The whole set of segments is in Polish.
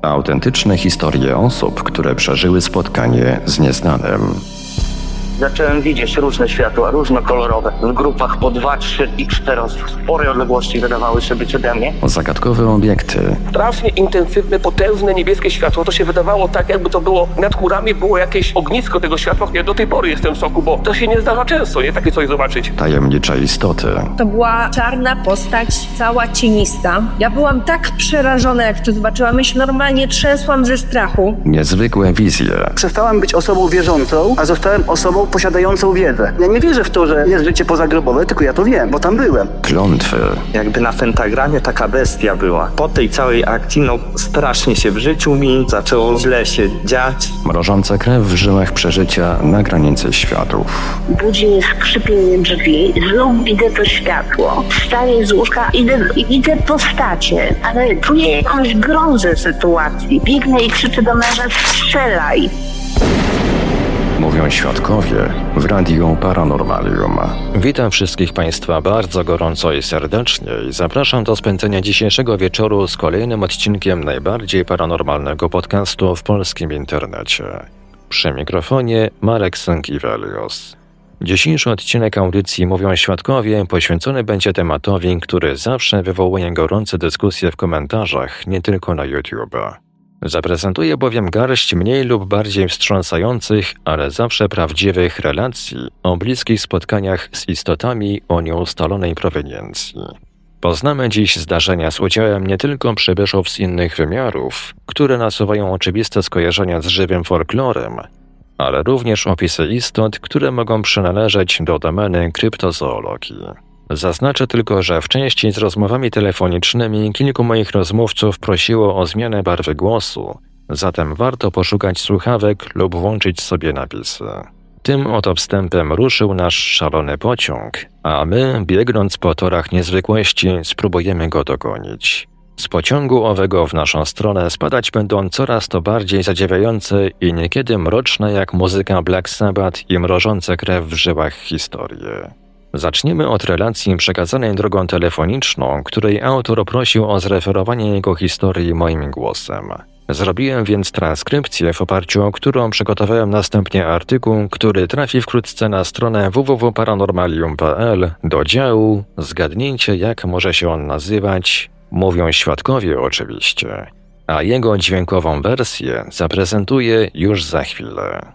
Autentyczne historie osób, które przeżyły spotkanie z nieznanym. Zacząłem widzieć różne światła, różnokolorowe, w grupach po 2, 3 i 4 spore odległości wydawały się być ode mnie. Zagadkowe obiekty. Strasznie intensywne, potężne niebieskie światło. To się wydawało tak, jakby to było nad chmurami, było jakieś ognisko tego światła. Ja do tej pory jestem w szoku, bo to się nie zdarza często, nie? Takie coś zobaczyć. Tajemnicze istoty. To była czarna postać, cała cienista. Ja byłam tak przerażona, jak to zobaczyłam. Ja się normalnie trzęsłam ze strachu. Niezwykłe wizje. Przestałem być osobą wierzącą, a zostałem osobą posiadającą wiedzę. Ja nie wierzę w to, że jest życie pozagrobowe, tylko ja to wiem, bo tam byłem. Klątwy. Jakby na pentagramie taka bestia była. Po tej całej akcji, strasznie się w życiu mi zaczęło źle się dziać. Mrożące krew w żyłach przeżycia na granicy światów. Budzi mnie skrzypienie drzwi, znów widzę to światło. Wstaję z łóżka, idę i widzę postacie, ale czuję jakąś grozę sytuacji. Biegnę i krzyczę do męża: strzelaj! Mówią świadkowie w Radiu Paranormalium. Witam wszystkich Państwa bardzo gorąco i serdecznie i zapraszam do spędzenia dzisiejszego wieczoru z kolejnym odcinkiem najbardziej paranormalnego podcastu w polskim internecie. Przy mikrofonie Marek Sękiewelios. Dzisiejszy odcinek audycji Mówią Świadkowie poświęcony będzie tematowi, który zawsze wywołuje gorące dyskusje w komentarzach, nie tylko na YouTube. Zaprezentuję bowiem garść mniej lub bardziej wstrząsających, ale zawsze prawdziwych relacji o bliskich spotkaniach z istotami o nieustalonej proweniencji. Poznamy dziś zdarzenia z udziałem nie tylko przybyszów z innych wymiarów, które nasuwają oczywiste skojarzenia z żywym folklorem, ale również opisy istot, które mogą przynależeć do domeny kryptozoologii. Zaznaczę tylko, że w części z rozmowami telefonicznymi kilku moich rozmówców prosiło o zmianę barwy głosu, zatem warto poszukać słuchawek lub włączyć sobie napisy. Tym oto wstępem ruszył nasz szalony pociąg, a my, biegnąc po torach niezwykłości, spróbujemy go dogonić. Z pociągu owego w naszą stronę spadać będą coraz to bardziej zadziwiające i niekiedy mroczne jak muzyka Black Sabbath i mrożące krew w żyłach historie. Zaczniemy od relacji przekazanej drogą telefoniczną, której autor prosił o zreferowanie jego historii moim głosem. Zrobiłem więc transkrypcję, w oparciu o którą przygotowałem następnie artykuł, który trafi wkrótce na stronę www.paranormalium.pl do działu Zgadnijcie, jak może się on nazywać. Mówią świadkowie oczywiście, a jego dźwiękową wersję zaprezentuję już za chwilę.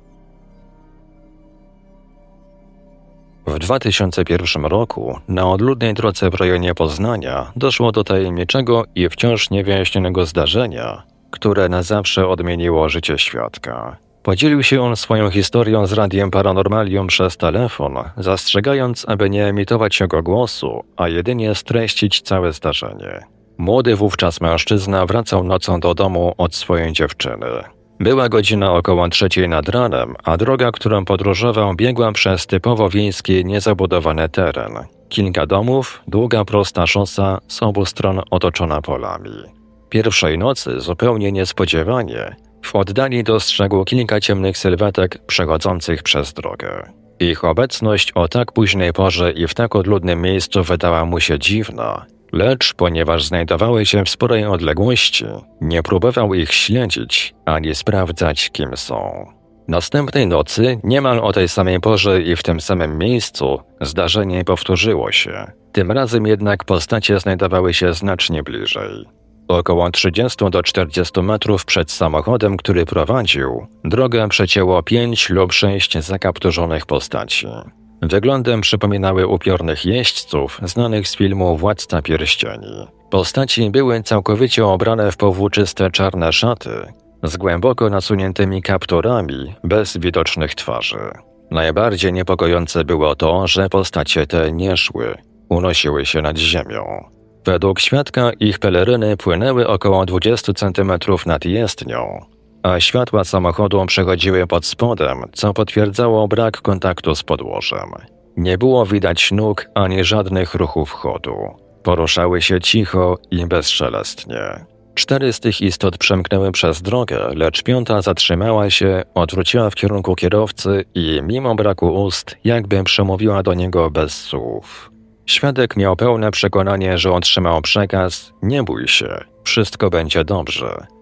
W 2001 roku na odludnej drodze w rejonie Poznania doszło do tajemniczego i wciąż niewyjaśnionego zdarzenia, które na zawsze odmieniło życie świadka. Podzielił się on swoją historią z Radiem Paranormalium przez telefon, zastrzegając, aby nie emitować jego głosu, a jedynie streścić całe zdarzenie. Młody wówczas mężczyzna wracał nocą do domu od swojej dziewczyny. Była godzina około 3 nad ranem, a droga, którą podróżował, biegła przez typowo wiejski, niezabudowany teren. Kilka domów, długa prosta szosa, z obu stron otoczona polami. Pierwszej nocy, zupełnie niespodziewanie, w oddali dostrzegł kilka ciemnych sylwetek przechodzących przez drogę. Ich obecność o tak późnej porze i w tak odludnym miejscu wydała mu się dziwna, lecz ponieważ znajdowały się w sporej odległości, nie próbował ich śledzić ani sprawdzać, kim są. Następnej nocy, niemal o tej samej porze i w tym samym miejscu, zdarzenie powtórzyło się. Tym razem jednak postacie znajdowały się znacznie bliżej. Około 30 do 40 metrów przed samochodem, który prowadził, drogę przecięło 5 lub 6 zakapturzonych postaci. Wyglądem przypominały upiornych jeźdźców znanych z filmu Władca Pierścieni. Postaci były całkowicie ubrane w powłóczyste czarne szaty, z głęboko nasuniętymi kapturami, bez widocznych twarzy. Najbardziej niepokojące było to, że postacie te nie szły, unosiły się nad ziemią. Według świadka ich peleryny płynęły około 20 cm nad jezdnią, a światła samochodu przechodziły pod spodem, co potwierdzało brak kontaktu z podłożem. Nie było widać nóg ani żadnych ruchów chodu. Poruszały się cicho i bezszelestnie. 4 z tych istot przemknęły przez drogę, lecz 5 zatrzymała się, odwróciła w kierunku kierowcy i mimo braku ust jakby przemówiła do niego bez słów. Świadek miał pełne przekonanie, że otrzymał przekaz: nie bój się, wszystko będzie dobrze.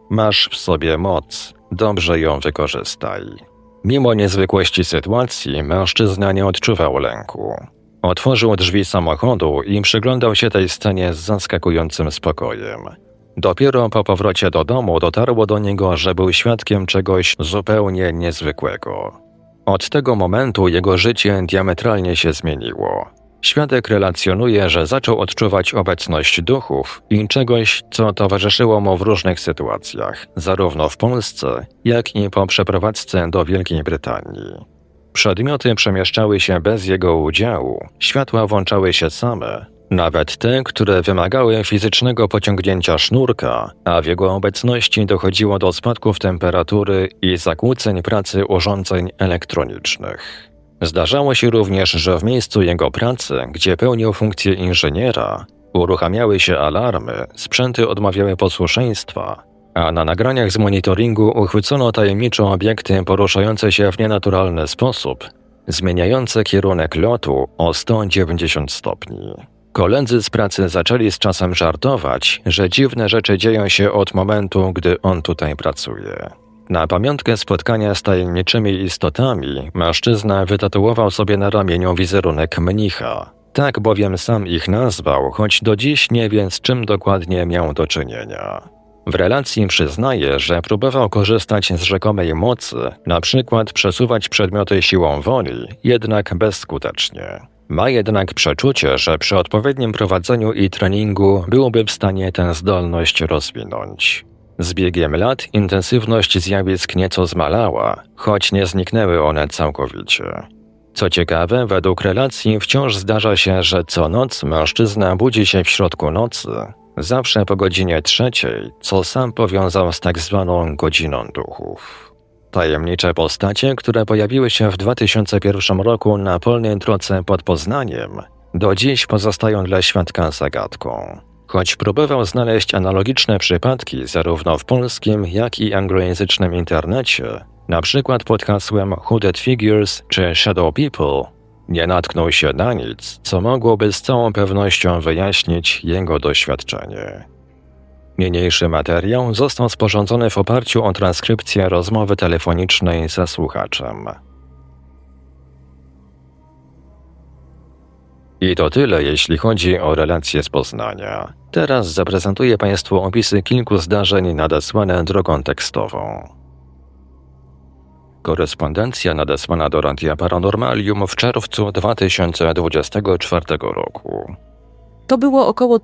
Masz w sobie moc, dobrze ją wykorzystaj. Mimo niezwykłości sytuacji, mężczyzna nie odczuwał lęku. Otworzył drzwi samochodu i przyglądał się tej scenie z zaskakującym spokojem. Dopiero po powrocie do domu dotarło do niego, że był świadkiem czegoś zupełnie niezwykłego. Od tego momentu jego życie diametralnie się zmieniło. Świadek relacjonuje, że zaczął odczuwać obecność duchów i czegoś, co towarzyszyło mu w różnych sytuacjach, zarówno w Polsce, jak i po przeprowadzce do Wielkiej Brytanii. Przedmioty przemieszczały się bez jego udziału, światła włączały się same, nawet te, które wymagały fizycznego pociągnięcia sznurka, a w jego obecności dochodziło do spadków temperatury i zakłóceń pracy urządzeń elektronicznych. Zdarzało się również, że w miejscu jego pracy, gdzie pełnił funkcję inżyniera, uruchamiały się alarmy, sprzęty odmawiały posłuszeństwa, a na nagraniach z monitoringu uchwycono tajemnicze obiekty poruszające się w nienaturalny sposób, zmieniające kierunek lotu o 190 stopni. Koledzy z pracy zaczęli z czasem żartować, że dziwne rzeczy dzieją się od momentu, gdy on tutaj pracuje. Na pamiątkę spotkania z tajemniczymi istotami mężczyzna wytatuował sobie na ramieniu wizerunek mnicha. Tak bowiem sam ich nazwał, choć do dziś nie wie, z czym dokładnie miał do czynienia. W relacji przyznaje, że próbował korzystać z rzekomej mocy, na przykład przesuwać przedmioty siłą woli, jednak bezskutecznie. Ma jednak przeczucie, że przy odpowiednim prowadzeniu i treningu byłby w stanie tę zdolność rozwinąć. Z biegiem lat intensywność zjawisk nieco zmalała, choć nie zniknęły one całkowicie. Co ciekawe, według relacji wciąż zdarza się, że co noc mężczyzna budzi się w środku nocy, zawsze po godzinie 3, co sam powiązał z tak zwaną godziną duchów. Tajemnicze postacie, które pojawiły się w 2001 roku na polnej drodze pod Poznaniem, do dziś pozostają dla świadka zagadką. Choć próbował znaleźć analogiczne przypadki zarówno w polskim, jak i anglojęzycznym internecie, na przykład pod hasłem Hooded Figures czy Shadow People, nie natknął się na nic, co mogłoby z całą pewnością wyjaśnić jego doświadczenie. Niniejszy materiał został sporządzony w oparciu o transkrypcję rozmowy telefonicznej ze słuchaczem. I to tyle, jeśli chodzi o relacje z Poznania. Teraz zaprezentuję Państwu opisy kilku zdarzeń nadesłane drogą tekstową. Korespondencja nadesłana do Radia Paranormalium w czerwcu 2024 roku. To było około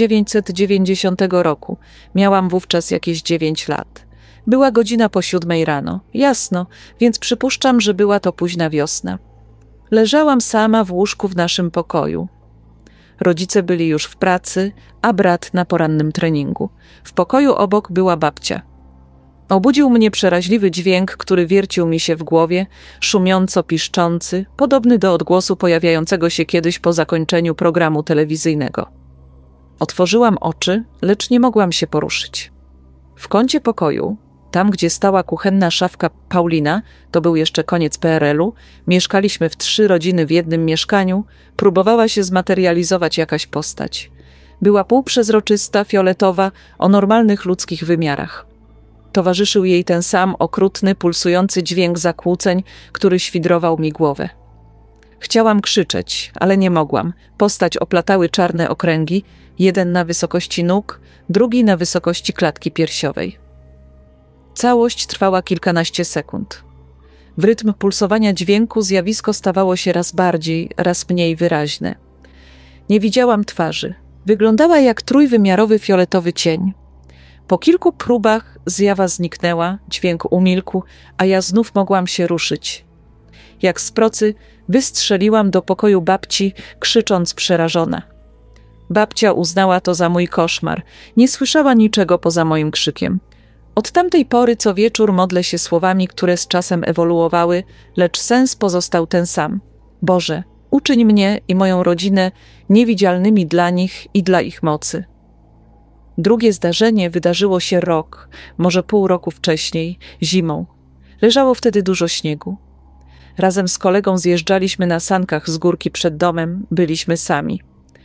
1990 roku. Miałam wówczas jakieś 9 lat. Była godzina po 7 rano. Jasno, więc przypuszczam, że była to późna wiosna. Leżałam sama w łóżku w naszym pokoju. Rodzice byli już w pracy, a brat na porannym treningu. W pokoju obok była babcia. Obudził mnie przeraźliwy dźwięk, który wiercił mi się w głowie, szumiąco piszczący, podobny do odgłosu pojawiającego się kiedyś po zakończeniu programu telewizyjnego. Otworzyłam oczy, lecz nie mogłam się poruszyć. W kącie pokoju, tam gdzie stała kuchenna szafka Paulina, to był jeszcze koniec PRL-u, mieszkaliśmy w 3 rodziny w jednym mieszkaniu, próbowała się zmaterializować jakaś postać. Była półprzezroczysta, fioletowa, o normalnych ludzkich wymiarach. Towarzyszył jej ten sam okrutny, pulsujący dźwięk zakłóceń, który świdrował mi głowę. Chciałam krzyczeć, ale nie mogłam. Postać oplatały czarne okręgi, jeden na wysokości nóg, drugi na wysokości klatki piersiowej. Całość trwała kilkanaście sekund. W rytm pulsowania dźwięku zjawisko stawało się raz bardziej, raz mniej wyraźne. Nie widziałam twarzy. Wyglądała jak trójwymiarowy fioletowy cień. Po kilku próbach zjawa zniknęła, dźwięk umilkł, a ja znów mogłam się ruszyć. Jak z procy wystrzeliłam do pokoju babci, krzycząc przerażona. Babcia uznała to za mój koszmar. Nie słyszała niczego poza moim krzykiem. Od tamtej pory co wieczór modlę się słowami, które z czasem ewoluowały, lecz sens pozostał ten sam. Boże, uczyń mnie i moją rodzinę niewidzialnymi dla nich i dla ich mocy. Drugie zdarzenie wydarzyło się rok, może pół roku wcześniej, zimą. Leżało wtedy dużo śniegu. Razem z kolegą zjeżdżaliśmy na sankach z górki przed domem, byliśmy sami.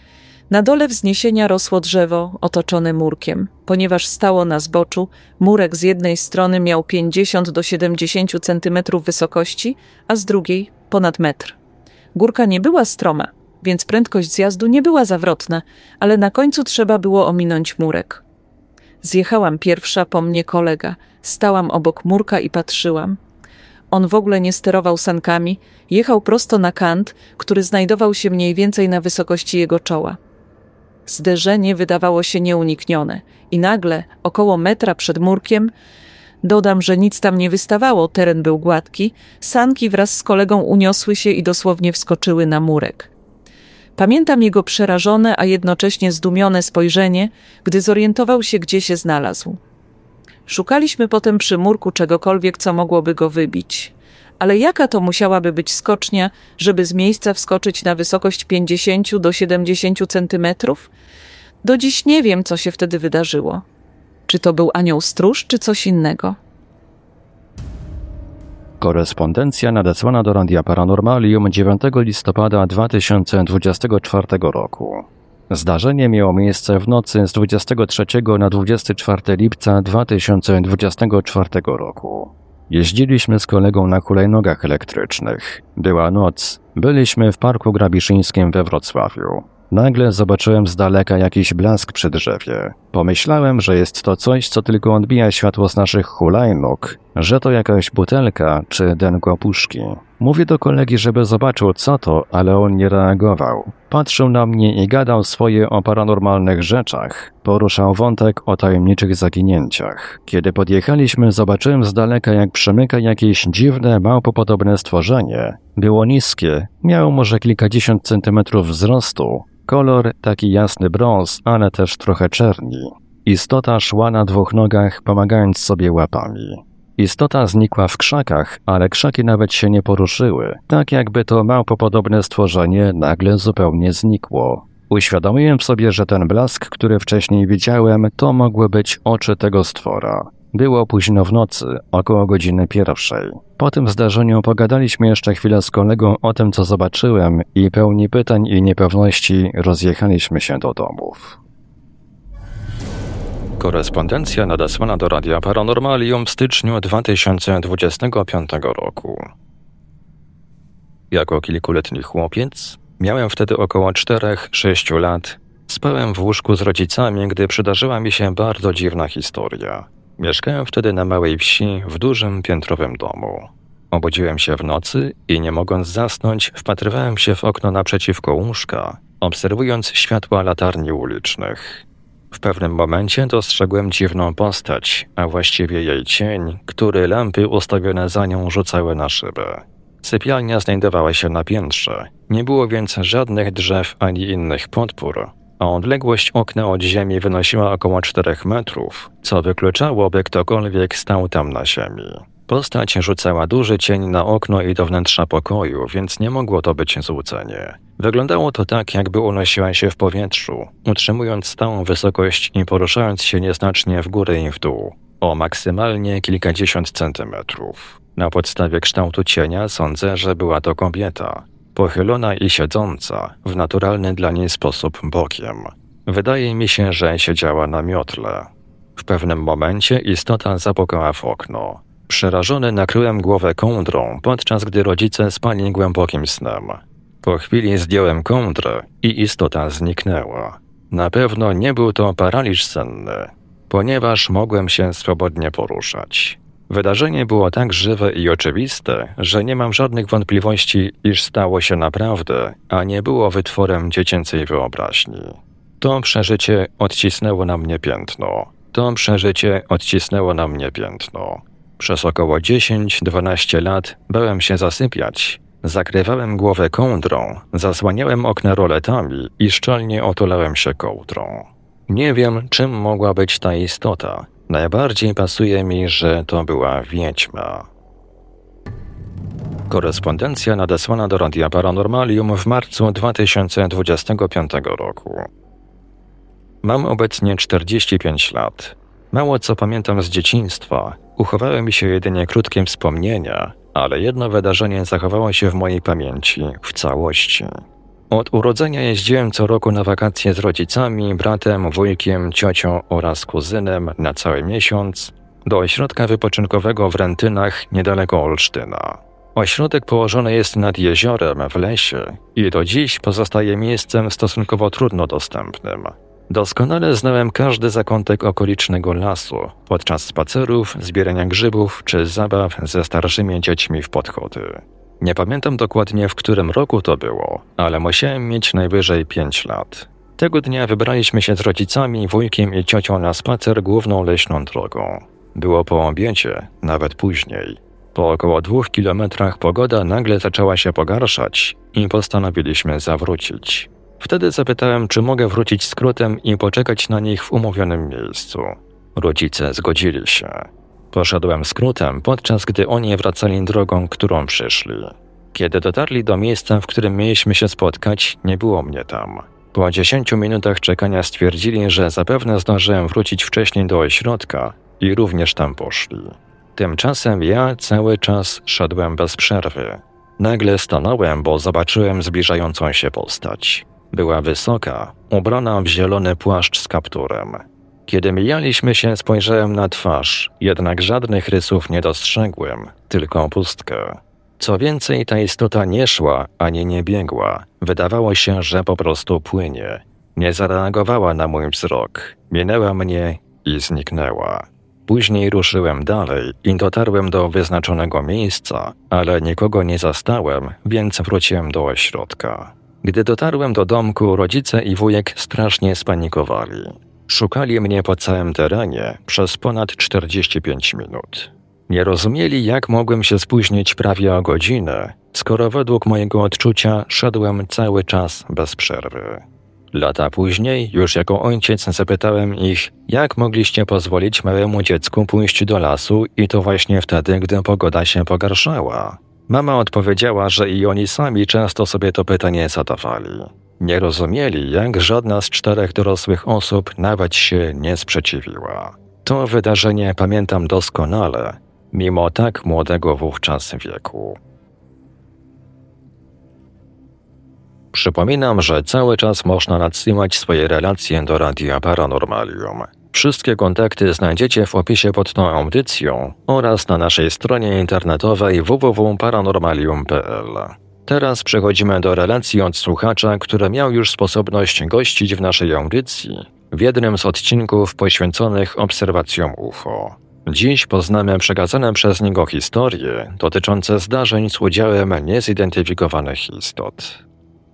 Na dole wzniesienia rosło drzewo otoczone murkiem. Ponieważ stało na zboczu, murek z jednej strony miał 50 do 70 centymetrów wysokości, a z drugiej ponad metr. Górka nie była stroma, więc prędkość zjazdu nie była zawrotna, ale na końcu trzeba było ominąć murek. Zjechałam pierwsza, po mnie kolega. Stałam obok murka i patrzyłam. On w ogóle nie sterował sankami, jechał prosto na kant, który znajdował się mniej więcej na wysokości jego czoła. Zderzenie wydawało się nieuniknione i nagle, około metra przed murkiem, dodam, że nic tam nie wystawało, teren był gładki, sanki wraz z kolegą uniosły się i dosłownie wskoczyły na murek. Pamiętam jego przerażone, a jednocześnie zdumione spojrzenie, gdy zorientował się, gdzie się znalazł. Szukaliśmy potem przy murku czegokolwiek, co mogłoby go wybić. Ale jaka to musiałaby być skocznia, żeby z miejsca wskoczyć na wysokość 50 do 70 centymetrów? Do dziś nie wiem, co się wtedy wydarzyło. Czy to był anioł stróż, czy coś innego? Korespondencja nadesłana do Radia Paranormalium 9 listopada 2024 roku. Zdarzenie miało miejsce w nocy z 23 na 24 lipca 2024 roku. Jeździliśmy z kolegą na hulajnogach elektrycznych. Była noc. Byliśmy w Parku Grabiszyńskim we Wrocławiu. Nagle zobaczyłem z daleka jakiś blask przy drzewie. Pomyślałem, że jest to coś, co tylko odbija światło z naszych hulajnóg, że to jakaś butelka czy denko puszki. Mówię do kolegi, żeby zobaczył co to, ale on nie reagował. Patrzył na mnie i gadał swoje o paranormalnych rzeczach. Poruszał wątek o tajemniczych zaginięciach. Kiedy podjechaliśmy, zobaczyłem z daleka, jak przemyka jakieś dziwne, małpopodobne stworzenie. Było niskie, miało może kilkadziesiąt centymetrów wzrostu. Kolor taki jasny brąz, ale też trochę czerni. Istota szła na dwóch nogach, pomagając sobie łapami. Istota znikła w krzakach, ale krzaki nawet się nie poruszyły. Tak jakby to małpopodobne stworzenie nagle zupełnie znikło. Uświadomiłem sobie, że ten blask, który wcześniej widziałem, to mogły być oczy tego stwora. Było późno w nocy, około godziny 1. Po tym zdarzeniu pogadaliśmy jeszcze chwilę z kolegą o tym, co zobaczyłem i pełni pytań i niepewności rozjechaliśmy się do domów. Korespondencja nadesłana do Radia Paranormalium w styczniu 2025 roku. Jako kilkuletni chłopiec, miałem wtedy około 4-6 lat, spałem w łóżku z rodzicami, gdy przydarzyła mi się bardzo dziwna historia. Mieszkałem wtedy na małej wsi w dużym piętrowym domu. Obudziłem się w nocy i nie mogąc zasnąć, wpatrywałem się w okno naprzeciwko łóżka, obserwując światła latarni ulicznych. W pewnym momencie dostrzegłem dziwną postać, a właściwie jej cień, który lampy ustawione za nią rzucały na szybę. Sypialnia znajdowała się na piętrze, nie było więc żadnych drzew ani innych podpór, a odległość okna od ziemi wynosiła około 4 metrów, co wykluczało, by ktokolwiek stał tam na ziemi. Postać rzucała duży cień na okno i do wnętrza pokoju, więc nie mogło to być złudzenie. Wyglądało to tak, jakby unosiła się w powietrzu, utrzymując stałą wysokość i poruszając się nieznacznie w górę i w dół, o maksymalnie kilkadziesiąt centymetrów. Na podstawie kształtu cienia sądzę, że była to kobieta, pochylona i siedząca, w naturalny dla niej sposób bokiem. Wydaje mi się, że siedziała na miotle. W pewnym momencie istota zapukała w okno. Przerażony nakryłem głowę kołdrą, podczas gdy rodzice spali głębokim snem. Po chwili zdjąłem kołdrę i istota zniknęła. Na pewno nie był to paraliż senny, ponieważ mogłem się swobodnie poruszać. Wydarzenie było tak żywe i oczywiste, że nie mam żadnych wątpliwości, iż stało się naprawdę, a nie było wytworem dziecięcej wyobraźni. To przeżycie odcisnęło na mnie piętno. Przez około 10-12 lat bałem się zasypiać. Zakrywałem głowę kołdrą, zasłaniałem okna roletami i szczelnie otulałem się kołdrą. Nie wiem, czym mogła być ta istota. Najbardziej pasuje mi, że to była wiedźma. Korespondencja nadesłana do Radia Paranormalium w marcu 2025 roku. Mam obecnie 45 lat. Mało co pamiętam z dzieciństwa. Uchowały mi się jedynie krótkie wspomnienia, ale jedno wydarzenie zachowało się w mojej pamięci w całości. Od urodzenia jeździłem co roku na wakacje z rodzicami, bratem, wujkiem, ciocią oraz kuzynem na cały miesiąc do ośrodka wypoczynkowego w Rentynach niedaleko Olsztyna. Ośrodek położony jest nad jeziorem w lesie i do dziś pozostaje miejscem stosunkowo trudno dostępnym. Doskonale znałem każdy zakątek okolicznego lasu podczas spacerów, zbierania grzybów czy zabaw ze starszymi dziećmi w podchody. Nie pamiętam dokładnie, w którym roku to było, ale musiałem mieć najwyżej 5 lat. Tego dnia wybraliśmy się z rodzicami, wujkiem i ciocią na spacer główną leśną drogą. Było po obiedzie, nawet później. Po około 2 kilometrach pogoda nagle zaczęła się pogarszać i postanowiliśmy zawrócić. Wtedy zapytałem, czy mogę wrócić skrótem i poczekać na nich w umówionym miejscu. Rodzice zgodzili się. Poszedłem skrótem, podczas gdy oni wracali drogą, którą przyszli. Kiedy dotarli do miejsca, w którym mieliśmy się spotkać, nie było mnie tam. Po 10 minutach czekania stwierdzili, że zapewne zdążyłem wrócić wcześniej do ośrodka i również tam poszli. Tymczasem ja cały czas szedłem bez przerwy. Nagle stanąłem, bo zobaczyłem zbliżającą się postać. Była wysoka, ubrana w zielony płaszcz z kapturem. Kiedy mijaliśmy się, spojrzałem na twarz, jednak żadnych rysów nie dostrzegłem, tylko pustkę. Co więcej, ta istota nie szła ani nie biegła. Wydawało się, że po prostu płynie. Nie zareagowała na mój wzrok. Minęła mnie i zniknęła. Później ruszyłem dalej i dotarłem do wyznaczonego miejsca, ale nikogo nie zastałem, więc wróciłem do ośrodka. Gdy dotarłem do domku, rodzice i wujek strasznie spanikowali. Szukali mnie po całym terenie przez ponad 45 minut. Nie rozumieli, jak mogłem się spóźnić prawie o godzinę, skoro według mojego odczucia szedłem cały czas bez przerwy. Lata później, już jako ojciec, zapytałem ich, jak mogliście pozwolić małemu dziecku pójść do lasu i to właśnie wtedy, gdy pogoda się pogarszała. Mama odpowiedziała, że i oni sami często sobie to pytanie zadawali. Nie rozumieli, jak żadna z 4 dorosłych osób nawet się nie sprzeciwiła. To wydarzenie pamiętam doskonale, mimo tak młodego wówczas wieku. Przypominam, że cały czas można nadsyłać swoje relacje do Radia Paranormalium. Wszystkie kontakty znajdziecie w opisie pod tą audycją oraz na naszej stronie internetowej www.paranormalium.pl. Teraz przechodzimy do relacji od słuchacza, który miał już sposobność gościć w naszej audycji w jednym z odcinków poświęconych obserwacjom UFO. Dziś poznamy przekazane przez niego historie dotyczące zdarzeń z udziałem niezidentyfikowanych istot.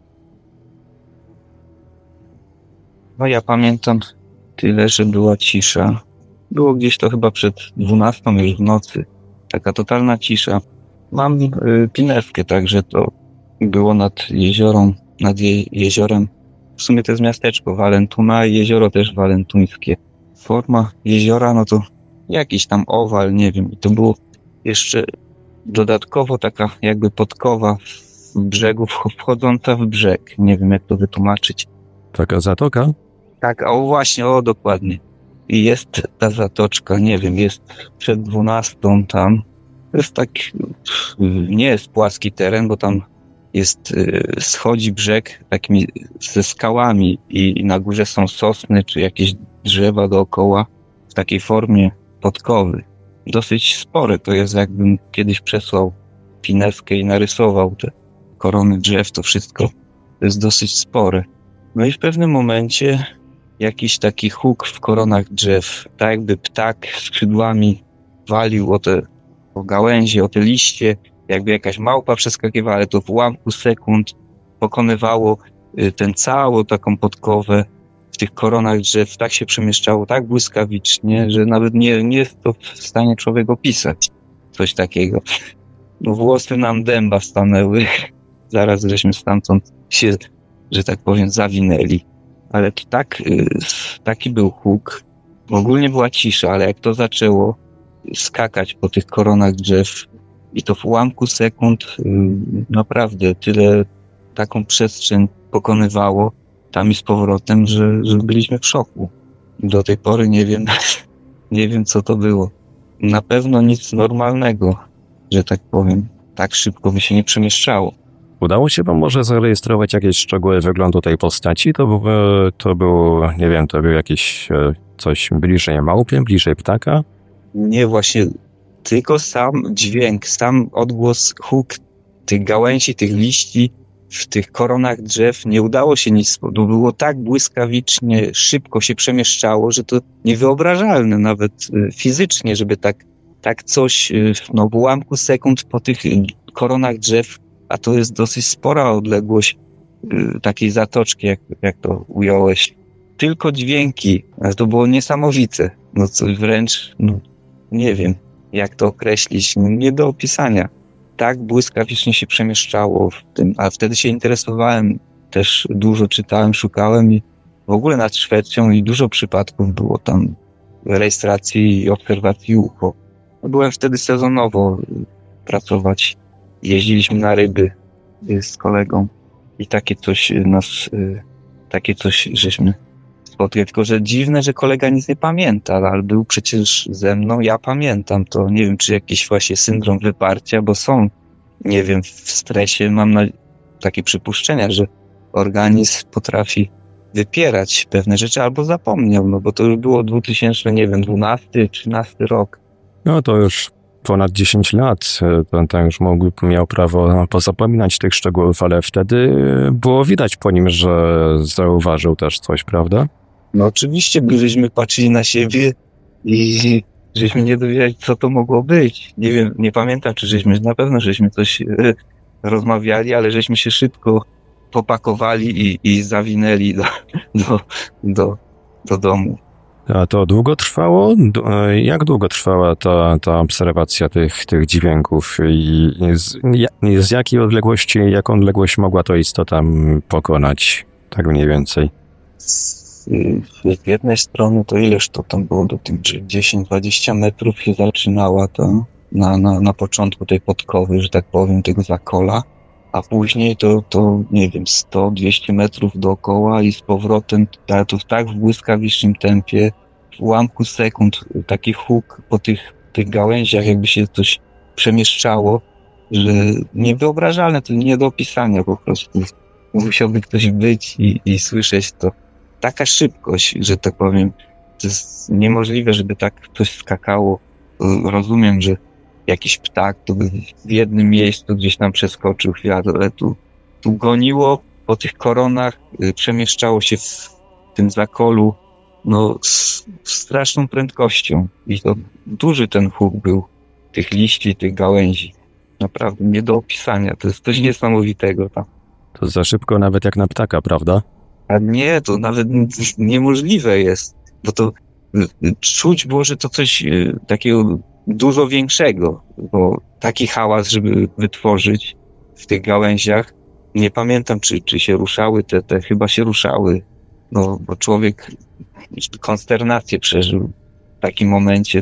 No ja pamiętam tyle, że była cisza. Było gdzieś to chyba przed 12 już w nocy. Taka totalna cisza. Mam Pinewkę, także to było nad jeziorem. W sumie to jest miasteczko Walentuna i jezioro też walentuńskie. Forma jeziora, no to jakiś tam owal, nie wiem. I to było jeszcze dodatkowo taka jakby podkowa w brzegu, wchodząca w brzeg. Nie wiem, jak to wytłumaczyć. Taka zatoka? Tak, właśnie, dokładnie. I jest ta zatoczka, nie wiem, jest przed 12 tam. To jest tak, nie jest płaski teren, bo tam jest, schodzi brzeg takimi ze skałami i na górze są sosny czy jakieś drzewa dookoła w takiej formie podkowy. Dosyć spore to jest, jakbym kiedyś przesłał Pinewkę i narysował te korony drzew, to wszystko. To jest dosyć spore. No i w pewnym momencie jakiś taki huk w koronach drzew, tak jakby ptak skrzydłami walił o gałęzie, o te liście, jakby jakaś małpa przeskakiwała, ale to w ułamku sekund pokonywało tę całą taką podkowę w tych koronach drzew, tak się przemieszczało, tak błyskawicznie, że nawet nie jest to w stanie człowiek opisać coś takiego. No włosy nam dęba stanęły, zaraz żeśmy stamtąd się, że tak powiem, zawinęli. Ale to taki był huk. Ogólnie była cisza, ale jak to zaczęło skakać po tych koronach drzew i to w ułamku sekund naprawdę tyle taką przestrzeń pokonywało tam i z powrotem, że byliśmy w szoku. Do tej pory nie wiem co to było. Na pewno nic normalnego, że tak powiem. Tak szybko by się nie przemieszczało. Udało się wam może zarejestrować jakieś szczegóły wyglądu tej postaci? To był, nie wiem, to był jakieś coś bliżej małpy, bliżej ptaka? Nie, właśnie tylko sam dźwięk, sam odgłos, huk tych gałęzi, tych liści w tych koronach drzew, nie udało się nic, bo było tak błyskawicznie, szybko się przemieszczało, że to niewyobrażalne nawet fizycznie, żeby tak coś w ułamku sekund po tych koronach drzew, a to jest dosyć spora odległość takiej zatoczki, jak to ująłeś. Tylko dźwięki, ale to było niesamowite. No coś wręcz, nie wiem, jak to określić, nie do opisania. Tak błyskawicznie się przemieszczało w tym, a wtedy się interesowałem, też dużo czytałem, szukałem i w ogóle nad Szwecją i dużo przypadków było tam rejestracji i obserwacji UFO. Byłem wtedy sezonowo pracować. Jeździliśmy na ryby z kolegą i takie coś żeśmy spotkali. Tylko, że dziwne, że kolega nic nie pamięta, ale był przecież ze mną, ja pamiętam to. Nie wiem, czy jakiś właśnie syndrom wyparcia, bo są, nie wiem, w stresie mam takie przypuszczenia, że organizm potrafi wypierać pewne rzeczy albo zapomniał, bo to już było 2012-13 rok. No to już ponad 10 lat, to już miał prawo pozapominać tych szczegółów, ale wtedy było widać po nim, że zauważył też coś, prawda? No oczywiście, żeśmy patrzyli na siebie i żeśmy nie dowiedzieli, co to mogło być. Nie wiem, nie pamiętam, na pewno żeśmy coś rozmawiali, ale żeśmy się szybko popakowali i zawinęli do domu. A to długo trwało? Jak długo trwała ta obserwacja tych dźwięków i z jakiej odległości, jaką odległość mogła to istota pokonać? Tak mniej więcej. Z jednej strony to ileż to tam było do tych 10-20 metrów się zaczynała to na początku tej podkowy, że tak powiem, tego zakola, a później to nie wiem, 100-200 metrów dookoła i z powrotem, to tak w błyskawicznym tempie, w ułamku sekund, taki huk po tych gałęziach, jakby się coś przemieszczało, że niewyobrażalne, to nie do opisania po prostu. Musiałby ktoś być i słyszeć to. Taka szybkość, że tak powiem, to jest niemożliwe, żeby tak coś skakało. Rozumiem, że jakiś ptak to by w jednym miejscu gdzieś tam przeskoczył chwilę, ale tu goniło po tych koronach, przemieszczało się w tym zakolu, z straszną prędkością. I to duży ten huk był, tych liści, tych gałęzi. Naprawdę nie do opisania, to jest coś niesamowitego tam. To za szybko nawet jak na ptaka, prawda? A nie, to nawet niemożliwe jest, bo to czuć było, że to coś takiego dużo większego, bo taki hałas, żeby wytworzyć w tych gałęziach, nie pamiętam, czy się ruszały, te chyba się ruszały, bo człowiek konsternację przeżył w takim momencie,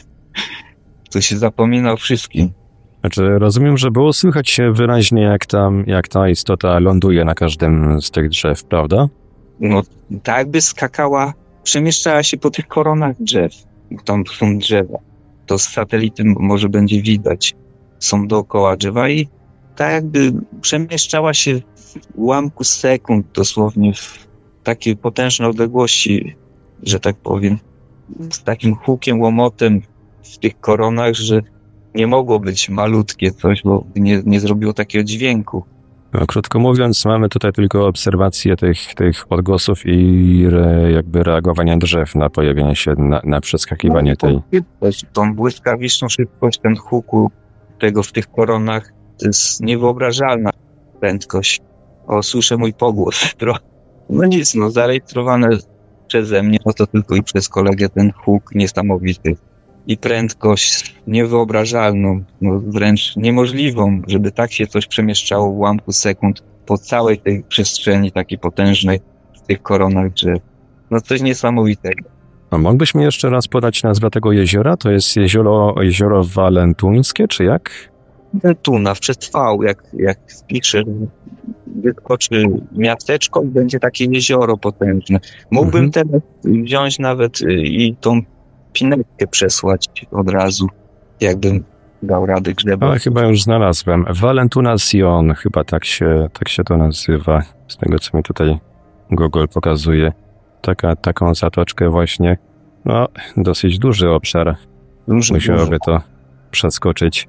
to się zapomina o wszystkim. Znaczy, rozumiem, że było słychać się wyraźnie, jak ta istota ląduje na każdym z tych drzew, prawda? Tak jakby skakała, przemieszczała się po tych koronach drzew. Tam są drzewa. To z satelity może będzie widać. Są dookoła drzewa i tak jakby przemieszczała się w ułamku sekund, dosłownie w takiej potężnej odległości, że tak powiem, z takim hukiem, łomotem w tych koronach, że nie mogło być malutkie coś, bo nie zrobiło takiego dźwięku. Krótko mówiąc, mamy tutaj tylko obserwację tych odgłosów i jakby reagowania drzew na pojawienie się, na przeskakiwanie tej... Tą błyskawiczną szybkość, ten huku tego w tych koronach, to jest niewyobrażalna prędkość. Słyszę mój pogłos. Nic, zarejestrowane przeze mnie, to tylko i przez kolegę ten huk niesamowity. I prędkość niewyobrażalną, wręcz niemożliwą, żeby tak się coś przemieszczało w ułamku sekund po całej tej przestrzeni takiej potężnej w tych koronach drzew. Coś niesamowitego. A mógłbyś mi jeszcze raz podać nazwę tego jeziora? To jest jezioro Walentuńskie, czy jak? Walentuna, przez V, jak wpiszę, wyskoczy miasteczko i będzie takie jezioro potężne. Mógłbym teraz wziąć nawet i tą pinetkę przesłać od razu, jakbym dał radę grzebać. Ale chyba już znalazłem. Valentuna Sion, chyba tak się to nazywa, z tego co mi tutaj Google pokazuje. Taką zatoczkę właśnie. No, dosyć duży obszar. Musiałoby to przeskoczyć.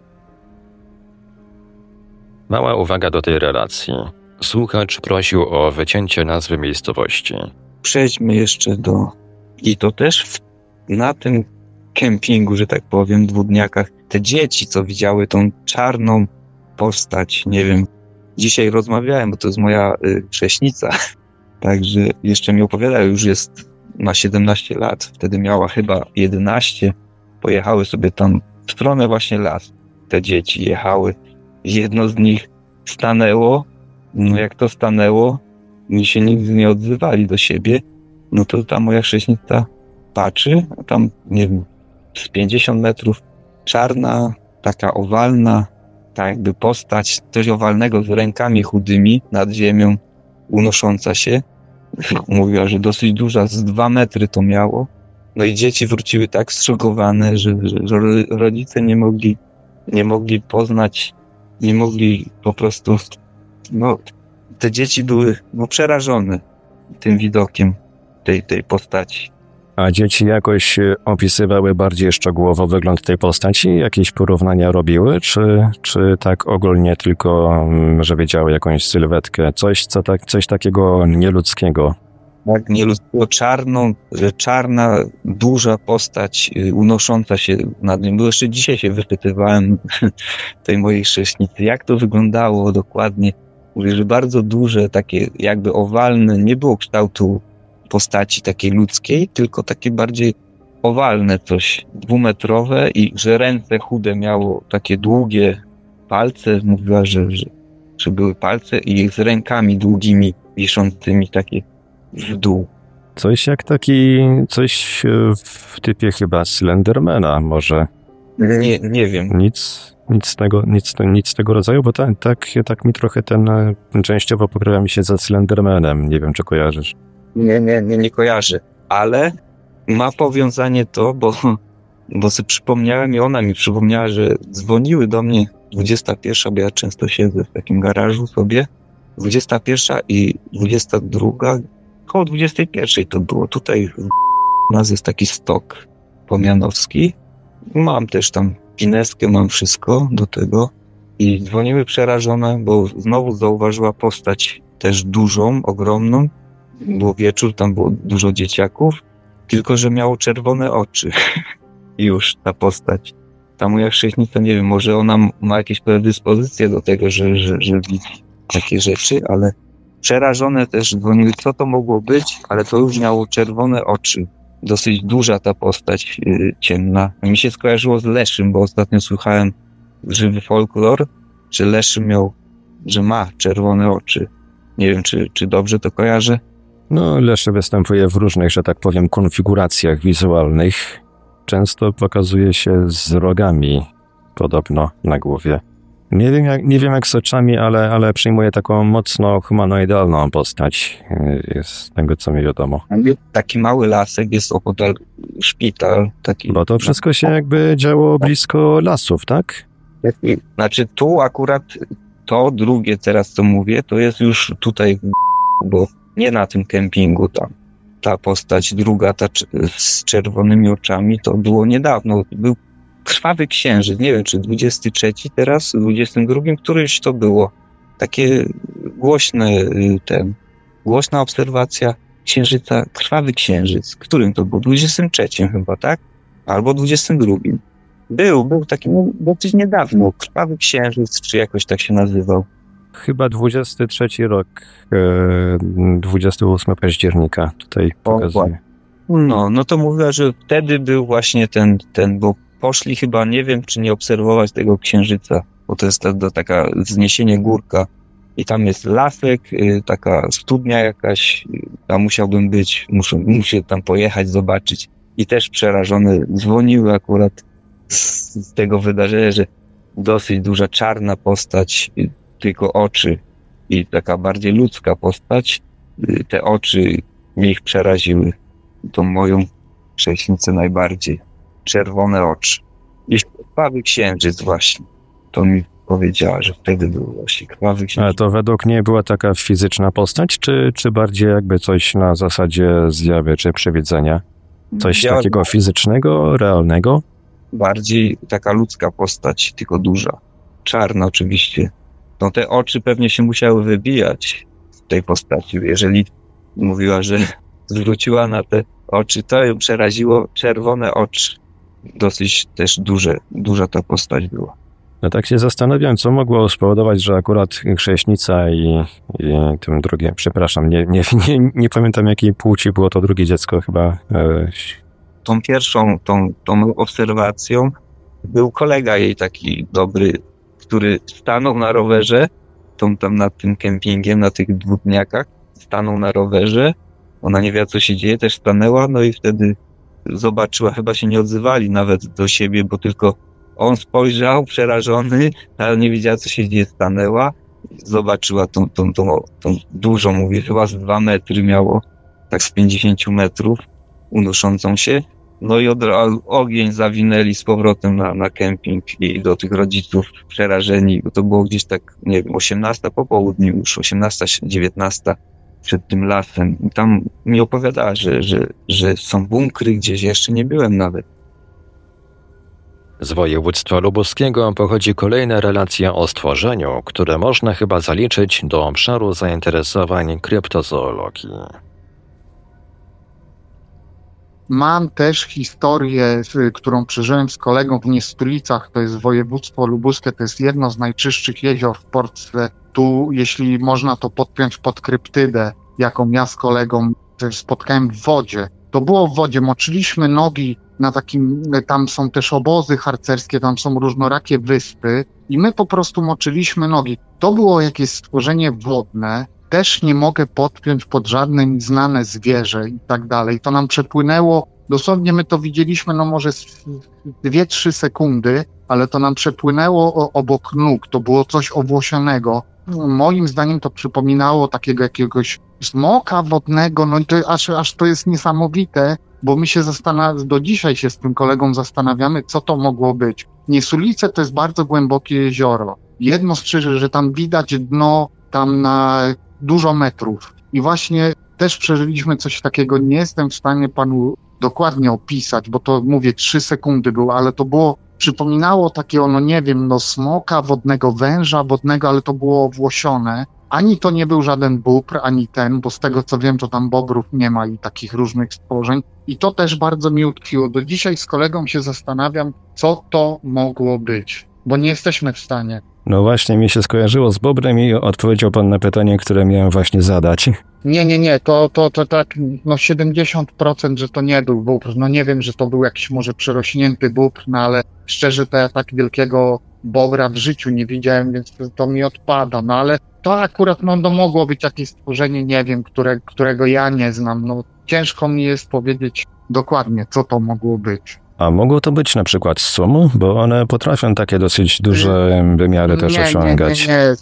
Mała uwaga do tej relacji. Słuchacz prosił o wycięcie nazwy miejscowości. Przejdźmy jeszcze i to też na tym kempingu, że tak powiem, dwudniakach, te dzieci, co widziały tą czarną postać, nie wiem, dzisiaj rozmawiałem, bo to jest moja chrześnica, także jeszcze mi opowiadają, już ma 17 lat, wtedy miała chyba 11, pojechały sobie tam w stronę właśnie las, te dzieci jechały, jedno z nich stanęło, no jak to stanęło, oni się nigdy nie odzywali do siebie, no to ta moja chrześnica patrzy, a tam, nie wiem, z 50 metrów, czarna, taka owalna, tak jakby postać coś owalnego z rękami chudymi nad ziemią, unosząca się. Mówiła, że dosyć duża, z 2 metry to miało. No i dzieci wróciły tak zszokowane, że rodzice nie mogli poznać, nie mogli po prostu, no te dzieci były przerażone tym widokiem tej postaci. A dzieci jakoś opisywały bardziej szczegółowo wygląd tej postaci? Jakieś porównania robiły? Czy tak ogólnie tylko, że wiedziały jakąś sylwetkę? Coś takiego nieludzkiego? Tak, nieludzkiego, czarna, duża postać unosząca się nad nim. Bo jeszcze dzisiaj się wypytywałem tej mojej chrześnicy, jak to wyglądało dokładnie. Mówię, że bardzo duże, takie jakby owalne, nie było kształtu postaci takiej ludzkiej, tylko takie bardziej owalne coś, 2-metrowe i że ręce chude miało takie długie palce, mówiła, że były palce i z rękami długimi, wiszącymi takie w dół. Coś w typie chyba Slendermana może. Nie wiem. Nic z tego rodzaju, bo tak mi trochę częściowo pokrywa mi się ze Slendermanem. Nie wiem, czy kojarzysz. Nie kojarzę, ale ma powiązanie to, bo sobie przypomniałem i ona mi przypomniała, że dzwoniły do mnie 21, bo ja często siedzę w takim garażu sobie, 21 i 22, koło 21 to było. Tutaj u nas jest taki stok pomianowski, mam też tam pineskę, mam wszystko do tego i dzwoniły przerażone, bo znowu zauważyła postać też dużą, ogromną. Było wieczór, tam było dużo dzieciaków, tylko że miało czerwone oczy. Już ta postać. Ta moja chrześnica, nie wiem, może ona ma jakieś predyspozycje do tego, że widzi takie rzeczy, ale przerażone też dzwoniły, co to mogło być, ale to już miało czerwone oczy. Dosyć duża ta postać, ciemna. Mi się skojarzyło z Leszym, bo ostatnio słuchałem Żywy Folklor, że Leszy że ma czerwone oczy. Nie wiem, czy dobrze to kojarzę. No, Leszy występuje w różnych, że tak powiem, konfiguracjach wizualnych. Często pokazuje się z rogami, podobno, na głowie. Nie wiem jak z oczami, ale przyjmuje taką mocno humanoidalną postać, z tego co mi wiadomo. Taki mały lasek, jest opodal szpital. Bo to wszystko się jakby działo blisko lasów, tak? Znaczy tu akurat to drugie teraz co mówię, to jest już tutaj, bo nie na tym kempingu tam. Ta postać druga, ta z czerwonymi oczami, to było niedawno. Był krwawy księżyc, nie wiem czy 23 teraz, 22, któryś to było. Takie głośna obserwacja księżyca, krwawy księżyc. Którym to było? 23 chyba, tak? Albo 22. Był taki dosyć niedawno, krwawy księżyc, czy jakoś tak się nazywał. Chyba 23 rok, 28 października tutaj pokazuje. No to mówiła, że wtedy był właśnie ten, bo poszli chyba, nie wiem, czy nie obserwować tego księżyca, bo to jest taka wzniesienie górka i tam jest lasek, taka studnia jakaś, tam musiałbym być, muszę tam pojechać, zobaczyć. I też przerażone dzwoniły akurat z tego wydarzenia, że dosyć duża czarna postać, tylko oczy i taka bardziej ludzka postać, te oczy mnie ich przeraziły. Tą moją chrześnicę najbardziej. Czerwone oczy. Krwawy Księżyc właśnie. To mi powiedziała, że wtedy był właśnie Krwawy Księżyc. Ale to według niej była taka fizyczna postać, czy bardziej jakby coś na zasadzie zjawy czy przewidzenia? Coś takiego fizycznego, realnego? Bardziej taka ludzka postać, tylko duża. Czarna oczywiście. No te oczy pewnie się musiały wybijać z tej postaci. Jeżeli mówiła, że zwróciła na te oczy, to ją przeraziło. Czerwone oczy. Dosyć też duża ta postać była. No tak się zastanawiam, co mogło spowodować, że akurat chrześnica i tym drugim, przepraszam, nie pamiętam jakiej płci było to drugie dziecko chyba. Tą pierwszą, tą obserwacją był kolega jej taki dobry, który stanął na rowerze, tam nad tym kempingiem, na tych dwudniakach, stanął na rowerze, ona nie wie, co się dzieje, też stanęła, no i wtedy zobaczyła, chyba się nie odzywali nawet do siebie, bo tylko on spojrzał przerażony, ale nie wiedziała, co się dzieje, stanęła, zobaczyła tą dużą, mówię, chyba z 2 metry miało, tak z 50 metrów, unoszącą się. No i ogień zawinęli z powrotem na kemping i do tych rodziców przerażeni, bo to było gdzieś tak, nie wiem, 18 po południu już, 18, 19 przed tym lasem. I tam mi opowiadała, że są bunkry gdzieś, jeszcze nie byłem nawet. Z województwa lubuskiego pochodzi kolejna relacja o stworzeniu, które można chyba zaliczyć do obszaru zainteresowań kryptozoologii. Mam też historię, którą przeżyłem z kolegą w Niestulicach, to jest województwo lubuskie, to jest jedno z najczystszych jezior w Polsce. Tu, jeśli można to podpiąć pod kryptydę, jaką ja z kolegą spotkałem w wodzie. To było w wodzie, moczyliśmy nogi na takim, tam są też obozy harcerskie, tam są różnorakie wyspy i my po prostu moczyliśmy nogi. To było jakieś stworzenie wodne, też nie mogę podpiąć pod żadne znane zwierzę i tak dalej. To nam przepłynęło, dosłownie my to widzieliśmy, no może 2-3 sekundy, ale to nam przepłynęło obok nóg, to było coś owłosionego. Moim zdaniem to przypominało takiego jakiegoś smoka wodnego, no i to aż to jest niesamowite, bo my się do dzisiaj się z tym kolegą zastanawiamy, co to mogło być. Niesulice to jest bardzo głębokie jezioro. Jedno strzeże, że tam widać dno tam na dużo metrów. I właśnie też przeżyliśmy coś takiego, nie jestem w stanie panu dokładnie opisać, bo to mówię 3 sekundy było, ale to było, przypominało takiego, no nie wiem, no smoka wodnego, węża wodnego, ale to było owłosione. Ani to nie był żaden bóbr, ani ten, bo z tego co wiem, to tam bobrów nie ma i takich różnych stworzeń. I to też bardzo mi utkwiło. Do dzisiaj z kolegą się zastanawiam, co to mogło być, bo nie jesteśmy w stanie. No właśnie, mi się skojarzyło z bobrem i odpowiedział pan na pytanie, które miałem właśnie zadać. Nie, to tak, no 70%, że to nie był bóbr. No nie wiem, że to był jakiś może przerośnięty bóbr, no ale szczerze to ja tak wielkiego bobra w życiu nie widziałem, więc to mi odpada. No ale to akurat no mogło być jakieś stworzenie, nie wiem, którego ja nie znam. No ciężko mi jest powiedzieć dokładnie, co to mogło być. A mogło to być na przykład sum? Bo one potrafią takie dosyć duże wymiary też osiągać. Nie.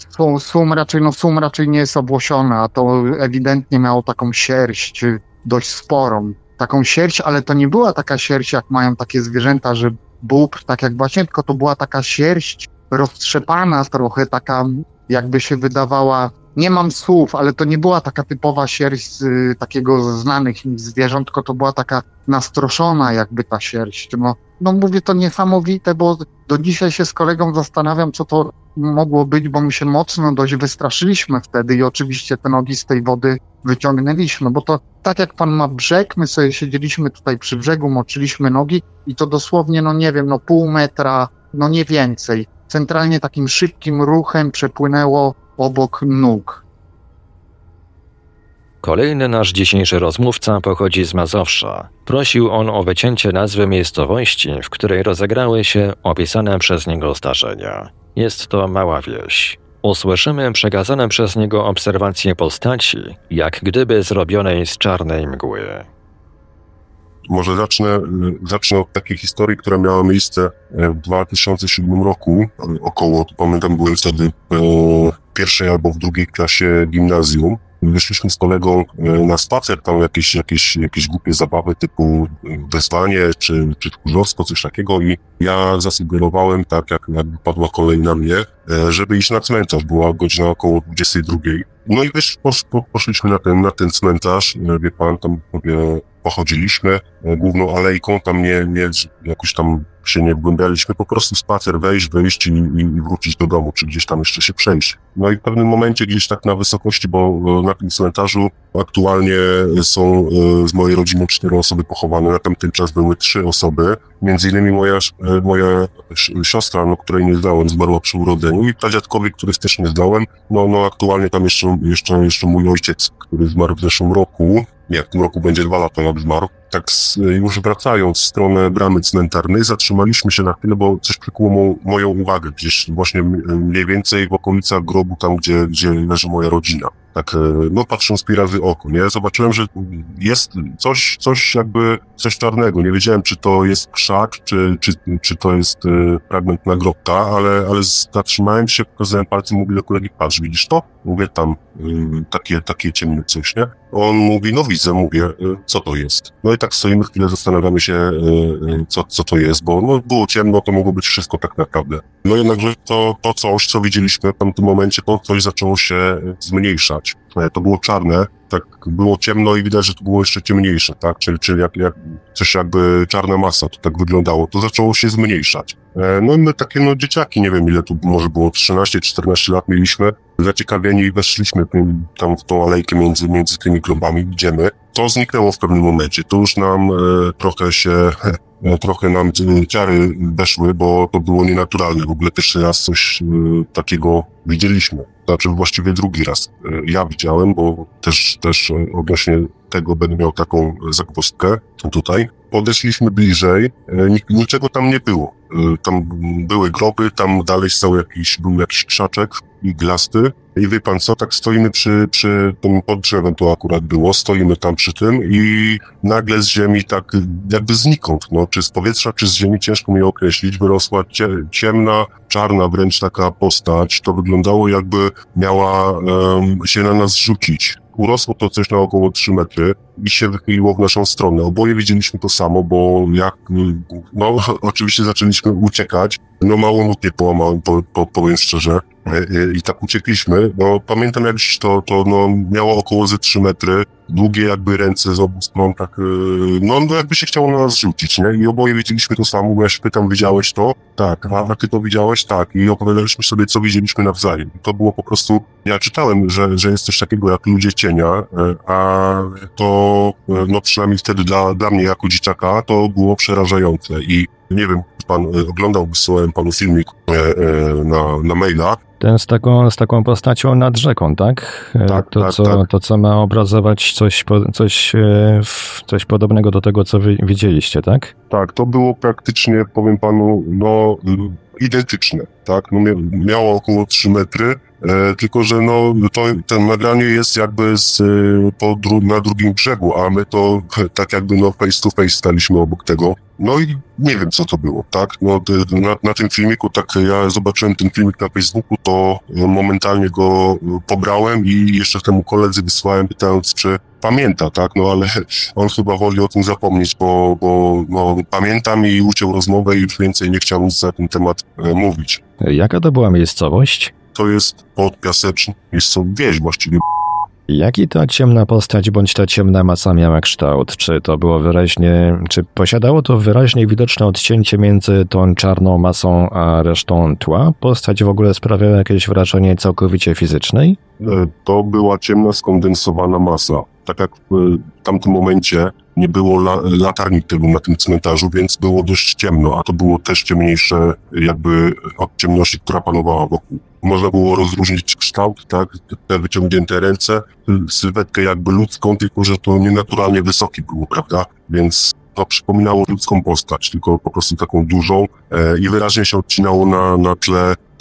Sum raczej nie jest owłosione, a to ewidentnie miało taką sierść dość sporą. Taką sierść, ale to nie była taka sierść, jak mają takie zwierzęta, że bóbr, tak jak właśnie, tylko to była taka sierść roztrzepana trochę, taka jakby się wydawała, nie mam słów, ale to nie była taka typowa sierść z takiego znanych im zwierząt, tylko to była taka nastroszona jakby ta sierść. No mówię, to niesamowite, bo do dzisiaj się z kolegą zastanawiam, co to mogło być, bo my się mocno dość wystraszyliśmy wtedy i oczywiście te nogi z tej wody wyciągnęliśmy, bo to tak jak pan ma brzeg, my sobie siedzieliśmy tutaj przy brzegu, moczyliśmy nogi i to dosłownie, no nie wiem, no pół metra, no nie więcej. Centralnie takim szybkim ruchem przepłynęło obok nóg. Kolejny nasz dzisiejszy rozmówca pochodzi z Mazowsza. Prosił on o wycięcie nazwy miejscowości, w której rozegrały się opisane przez niego zdarzenia. Jest to mała wieś. Usłyszymy przekazane przez niego obserwacje postaci, jak gdyby zrobionej z czarnej mgły. Może zacznę od takiej historii, która miała miejsce w 2007 roku. Około, pamiętam, byłem wtedy w 1. albo w 2. klasie gimnazjum. wyszliśmy z kolegą na spacer, tam jakieś głupie zabawy typu wezwanie, czy tchórzostwo, coś takiego i ja zasugerowałem, tak jak padła kolej na mnie, żeby iść na cmentarz, była godzina około 22. No i poszliśmy na ten cmentarz, wie pan, tam pochodziliśmy główną alejką, tam nie jakoś tam się nie wgłębialiśmy, po prostu spacer, wyjść i wrócić do domu, czy gdzieś tam jeszcze się przejść. No i w pewnym momencie gdzieś tak na wysokości, bo na tym cmentarzu aktualnie są z mojej rodziny 4 osoby pochowane, na tamten czas były 3 osoby, między innymi moja siostra, no, której nie znałem, zmarła przy urodzeniu i pradziadkowie, których też nie znałem, no aktualnie tam jeszcze mój ojciec, który zmarł w zeszłym roku, w tym roku będzie 2 lata jak zmarł. Tak już wracając w stronę bramy cmentarnej, zatrzymaliśmy się na chwilę, bo coś przykuło moją uwagę, gdzieś właśnie mniej więcej w okolicach grobu, tam gdzie leży moja rodzina. Tak, no patrząc pi razy oko, nie? Zobaczyłem, że jest coś czarnego. Nie wiedziałem, czy to jest krzak, czy to jest fragment nagrobka, ale zatrzymałem się, pokazałem palcem, mówię do kolegi, patrz, widzisz to? Mówię, tam takie ciemne coś, nie? On mówi, no widzę, mówię, co to jest? No i tak stoimy chwilę, zastanawiamy się, co to jest, bo no, było ciemno, to mogło być wszystko tak naprawdę. No jednakże to coś, co widzieliśmy w tamtym momencie, to coś zaczęło się zmniejszać. To było czarne, tak było ciemno i widać, że to było jeszcze ciemniejsze, tak? Czyli jak coś jakby czarna masa, to tak wyglądało. To zaczęło się zmniejszać. No i my takie dzieciaki, nie wiem ile tu może było, 13-14 lat mieliśmy, zaciekawieni i weszliśmy tam w tą alejkę między tymi grobami, idziemy. To zniknęło w pewnym momencie, to już nam trochę nam ciary weszły, bo to było nienaturalne. W ogóle pierwszy raz coś takiego widzieliśmy. Znaczy właściwie drugi raz. Ja widziałem, bo też odnośnie tego będę miał taką zagwozdkę tutaj. Podeszliśmy bliżej, niczego tam nie było. Tam były groby, tam dalej był jakiś krzaczek iglasty. I wie pan co, tak stoimy przy tym pod drzewem, to akurat było, stoimy tam przy tym i nagle z ziemi tak jakby znikąd, no, czy z powietrza, czy z ziemi, ciężko mi określić, wyrosła ciemna, czarna wręcz taka postać. To wyglądało jakby miała się na nas rzucić. Urosło to coś na około 3 metry i się wychyliło w naszą stronę. Oboje widzieliśmy to samo, bo oczywiście zaczęliśmy uciekać. No mało nóg nie połamałem, powiem szczerze. I tak uciekliśmy. No pamiętam jak to miało około ze 3 metry. Długie jakby ręce z obu stron, tak, no jakby się chciało na nas rzucić, nie? I oboje widzieliśmy to samo, bo ja się pytam, widziałeś to? Tak. A ty to widziałeś? Tak. I opowiadaliśmy sobie, co widzieliśmy nawzajem. To było po prostu, ja czytałem, że jest coś takiego jak ludzie cienia, a to, no przynajmniej wtedy dla mnie jako dzieciaka, to było przerażające. I nie wiem, pan oglądał, wysłałem panu filmik na maila. Ten z taką postacią nad rzeką, tak? Tak, tak. To, co ma obrazować coś podobnego do tego, co wy widzieliście, tak? Tak, to było praktycznie, powiem panu, identyczne, tak? No, miało około 3 metry, tylko że to nagranie jest jakby na drugim brzegu, a my to tak jakby face to face staliśmy obok tego. No i nie wiem, co to było, tak? No, na tym filmiku, tak ja zobaczyłem ten filmik na Facebooku, to momentalnie go pobrałem i jeszcze temu koledzy wysłałem, pytając, czy pamięta, tak? No ale on chyba woli o tym zapomnieć, bo pamiętam i uciął rozmowę i już więcej nie chciał nic na ten temat mówić. Jaka to była miejscowość? To jest pod Piasecznym, jest to wieś właściwie. Jaki ta ciemna postać bądź ta ciemna masa miała kształt? Czy posiadało to wyraźnie widoczne odcięcie między tą czarną masą a resztą tła? Postać w ogóle sprawiała jakieś wrażenie całkowicie fizycznej? To była ciemna, skondensowana masa. Tak jak w tamtym momencie nie było latarni tylu na tym cmentarzu, więc było dość ciemno, a to było też ciemniejsze jakby od ciemności, która panowała wokół. Można było rozróżnić kształt, tak, te wyciągnięte ręce, sylwetkę jakby ludzką, tylko że to nienaturalnie wysokie było, prawda? Więc to przypominało ludzką postać, tylko po prostu taką dużą i wyraźnie się odcinało na tle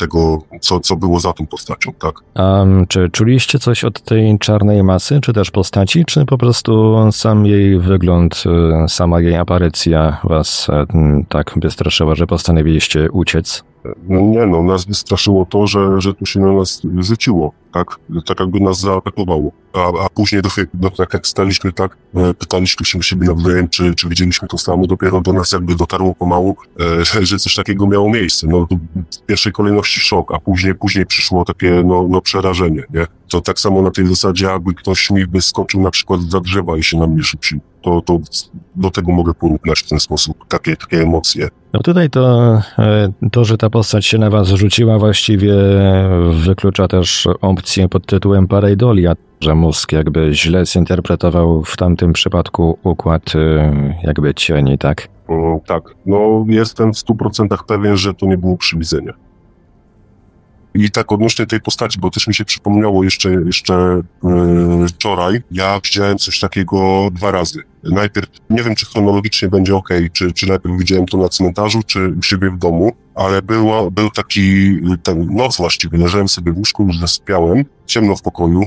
tego, co było za tą postacią, tak? A czy czuliście coś od tej czarnej masy, czy też postaci, czy po prostu sam jej wygląd, sama jej aparycja was tak wystraszyła, że postanowiliście uciec? Nie no, nas wystraszyło to, że to się na nas rzuciło, tak? Tak jakby nas zaatakowało. A później tak jak staliśmy, tak, pytaliśmy się siebie nawzajem, czy widzieliśmy to samo, dopiero do nas jakby dotarło pomału, że coś takiego miało miejsce. No w pierwszej kolejności szok, a później przyszło takie no przerażenie, nie? To tak samo na tej zasadzie, jakby ktoś mi wyskoczył na przykład za drzewa i się na mnie rzucił. To do tego mogę porównać w ten sposób, takie emocje. No tutaj to, że ta postać się na was rzuciła, właściwie wyklucza też opcję pod tytułem pareidolia, że mózg jakby źle zinterpretował w tamtym przypadku układ jakby cieni, tak? Tak, no jestem w 100% pewien, że to nie było przywidzenie. I tak odnośnie tej postaci, bo też mi się przypomniało jeszcze wczoraj, ja widziałem coś takiego 2 razy. Najpierw, nie wiem czy chronologicznie będzie okej, czy najpierw widziałem to na cmentarzu, czy u siebie w domu, ale był taki, noc właściwie, leżałem sobie w łóżku, już zasypiałem, ciemno w pokoju,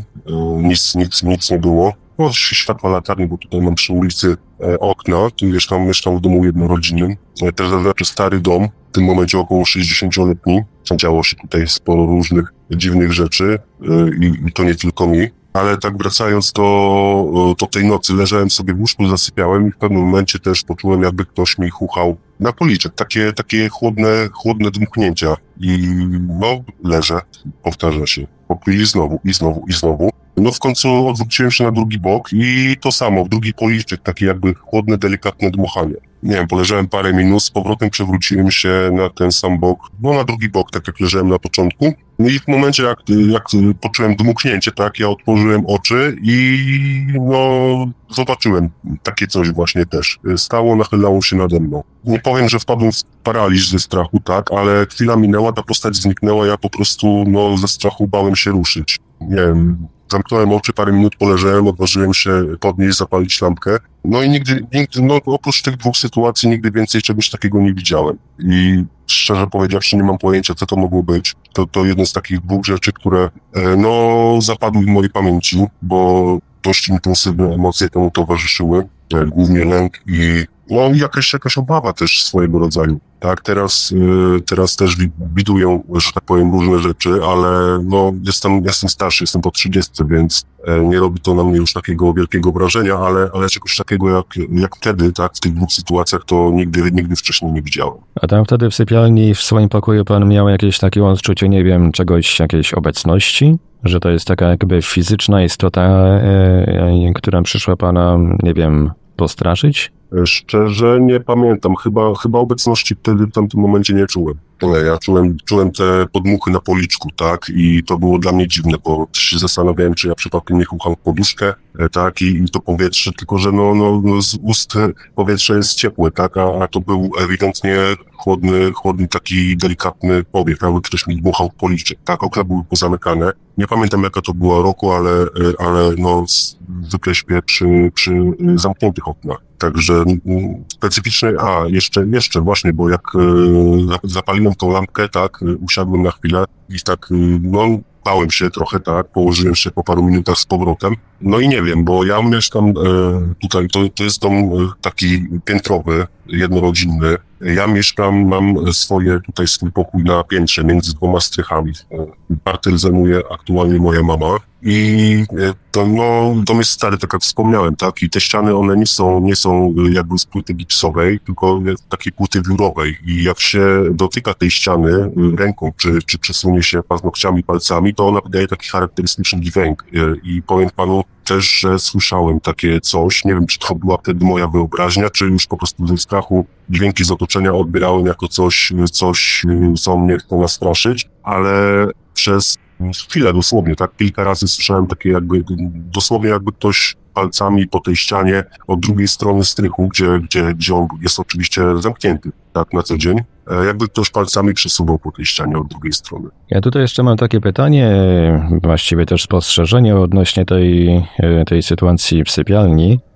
nic nie było. No, światła latarni, bo tutaj mam przy ulicy okna, tu mieszkam w domu jednorodzinnym, też znaczy stary dom, w tym momencie około 60-letni, działo się tutaj sporo różnych dziwnych rzeczy i to nie tylko mi. Ale tak wracając do tej nocy, leżałem sobie w łóżku, zasypiałem i w pewnym momencie też poczułem, jakby ktoś mi chuchał na policzek. Takie chłodne dmuchnięcia. I no, leżę, powtarza się. I znowu. No w końcu odwróciłem się na drugi bok i to samo, w drugi policzek, takie jakby chłodne, delikatne dmuchanie. Nie wiem, poleżałem parę minut, z powrotem przewróciłem się na ten sam bok, no na drugi bok, tak jak leżałem na początku. No i w momencie, jak poczułem dmuchnięcie, tak, ja otworzyłem oczy i no zobaczyłem takie coś właśnie też. Stało, nachylało się nade mną. Nie powiem, że wpadłem w paraliż ze strachu, tak, ale chwila minęła, ta postać zniknęła, ja po prostu no ze strachu bałem się ruszyć. Nie wiem, zamknąłem oczy, parę minut poleżałem, odważyłem się podnieść, zapalić lampkę. No i nigdy, no oprócz tych 2 sytuacji, nigdy więcej czegoś takiego nie widziałem. I szczerze powiedziawszy, nie mam pojęcia, co to mogło być. To jeden z takich 2 rzeczy, które, no, zapadły w mojej pamięci, bo dość intensywne emocje temu towarzyszyły. Głównie lęk i no jakaś obawa też swojego rodzaju. Tak, teraz też widuję, że tak powiem, różne rzeczy, ale no jestem starszy, jestem po 30, więc nie robi to na mnie już takiego wielkiego wrażenia, ale czegoś takiego jak wtedy, tak, w tych 2 sytuacjach to nigdy wcześniej nie widziałem. A tam wtedy w sypialni, w swoim pokoju pan miał jakieś takie odczucie, nie wiem, jakiejś obecności? Że to jest taka jakby fizyczna istota, która przyszła pana, nie wiem, postraszyć? Szczerze nie pamiętam. Chyba obecności wtedy w tamtym momencie nie czułem. Ja czułem te podmuchy na policzku, tak? I to było dla mnie dziwne, bo się zastanawiałem, czy ja przypadkiem nie chucham w poduszkę, tak? I to powietrze, tylko że no z ust powietrze jest ciepłe, tak? A to był ewidentnie chłodny taki delikatny powiew, jakby ktoś mi dmuchał w policzek, tak? Okna były pozamykane. Nie pamiętam jaka to była roku, ale no zwykle śpię przy zamkniętych oknach. Także specyficzne, jeszcze właśnie, bo jak zapaliłem tą lampkę, tak, usiadłem na chwilę i tak, no, bałem się trochę, tak, położyłem się po paru minutach z powrotem. No i nie wiem, bo ja mieszkam tutaj, to jest dom taki piętrowy, jednorodzinny. Ja mieszkam, mam swój pokój na piętrze między 2 strychami. Parter zajmuje aktualnie moja mama. I to, no, dom jest stary, tak jak wspomniałem, tak? I te ściany, one nie są jakby z płyty gipsowej, tylko takiej płyty wiórowej. I jak się dotyka tej ściany ręką, czy przesunie się paznokciami, palcami, to ona wydaje taki charakterystyczny dźwięk. I powiem panu też, że słyszałem takie coś. Nie wiem, czy to była wtedy moja wyobraźnia, czy już po prostu ze strachu dźwięki z otoczenia odbierałem jako coś, co mnie chce nastraszyć, ale przez chwilę dosłownie, tak, kilka razy słyszałem takie dosłownie jakby ktoś palcami po tej ścianie od drugiej strony strychu, gdzie on jest oczywiście zamknięty, tak, na co dzień. Jakby ktoś palcami przesuwał po tej ścianie od drugiej strony. Ja tutaj jeszcze mam takie pytanie, właściwie też spostrzeżenie odnośnie tej sytuacji w sypialni.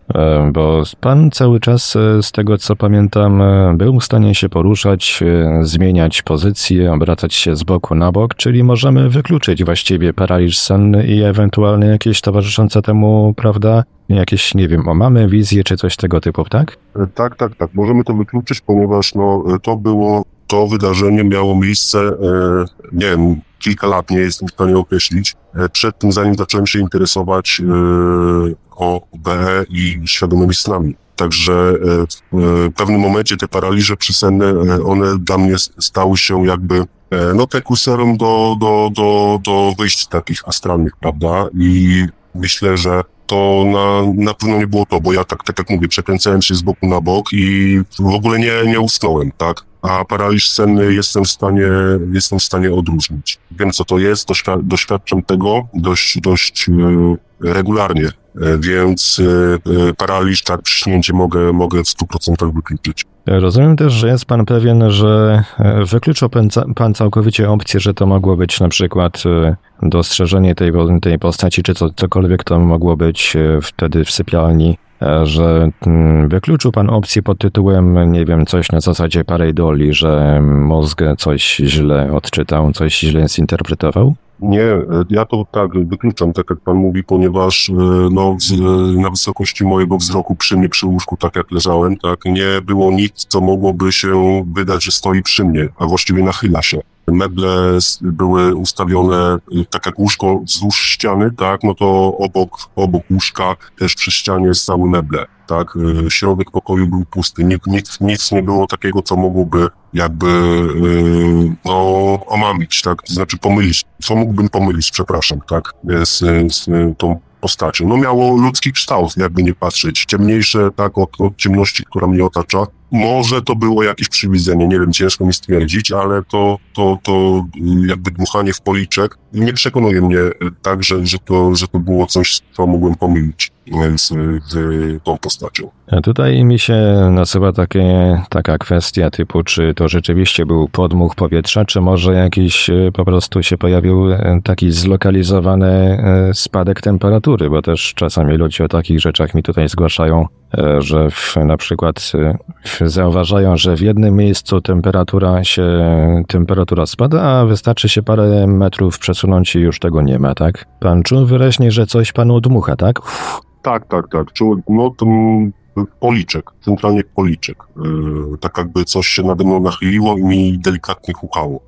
Bo pan cały czas, z tego co pamiętam, był w stanie się poruszać, zmieniać pozycję, obracać się z boku na bok, czyli możemy wykluczyć właściwie paraliż senny i ewentualnie jakieś towarzyszące temu, prawda, jakieś, nie wiem, mamy wizję czy coś tego typu, tak? Tak. Możemy to wykluczyć, ponieważ to wydarzenie miało miejsce, nie wiem, kilka lat, nie jestem w stanie określić. Przed tym, zanim zacząłem się interesować o BE i świadomymi snami. Także w pewnym momencie te paraliże przesenne, one dla mnie stały się jakby prekursorem do wyjść takich astralnych, prawda? I myślę, że to na pewno nie było to, bo ja tak jak mówię, przekręcałem się z boku na bok i w ogóle nie usnąłem, tak? A paraliż senny jestem w stanie odróżnić. Wiem, co to jest, doświadczam tego dość regularnie, więc paraliż, tak, przyśnięcie mogę w 100% wykluczyć. Rozumiem też, że jest pan pewien, że wykluczył pan całkowicie opcję, że to mogło być na przykład dostrzeżenie tej postaci, czy cokolwiek to mogło być wtedy w sypialni, że wykluczył pan opcję pod tytułem, nie wiem, coś na zasadzie pareidolii, że mózg coś źle odczytał, coś źle zinterpretował? Nie, ja to tak wykluczam, tak jak pan mówi, ponieważ na wysokości mojego wzroku przy mnie, przy łóżku, tak jak leżałem, tak, nie było nic, co mogłoby się wydać, że stoi przy mnie, a właściwie nachyla się. Meble były ustawione tak jak łóżko wzdłuż ściany, tak, no to obok łóżka też przy ścianie stały meble, tak, środek pokoju był pusty, nic nie było takiego, co mogłoby jakby omamić, tak, to znaczy pomylić, co mógłbym pomylić, przepraszam, tak, z tą postacią. No miało ludzki kształt, jakby nie patrzeć, ciemniejsze, tak, od ciemności, która mnie otacza. Może to było jakieś przywidzenie, nie wiem, ciężko mi stwierdzić, ale to jakby dmuchanie w policzek nie przekonuje mnie tak, że to było coś, co mogłem pomylić z tą postacią. A tutaj mi się nasuwa taka kwestia typu, czy to rzeczywiście był podmuch powietrza, czy może jakiś po prostu się pojawił taki zlokalizowany spadek temperatury, bo też czasami ludzie o takich rzeczach mi tutaj zgłaszają, że na przykład zauważają, że w jednym miejscu temperatura spada, a wystarczy się parę metrów przesunąć i już tego nie ma, tak? Pan czuł wyraźnie, że coś panu dmucha, tak? Tak. Czułem, policzek, centralnie policzek. Tak jakby coś się nade mną nachyliło i mi delikatnie hukało.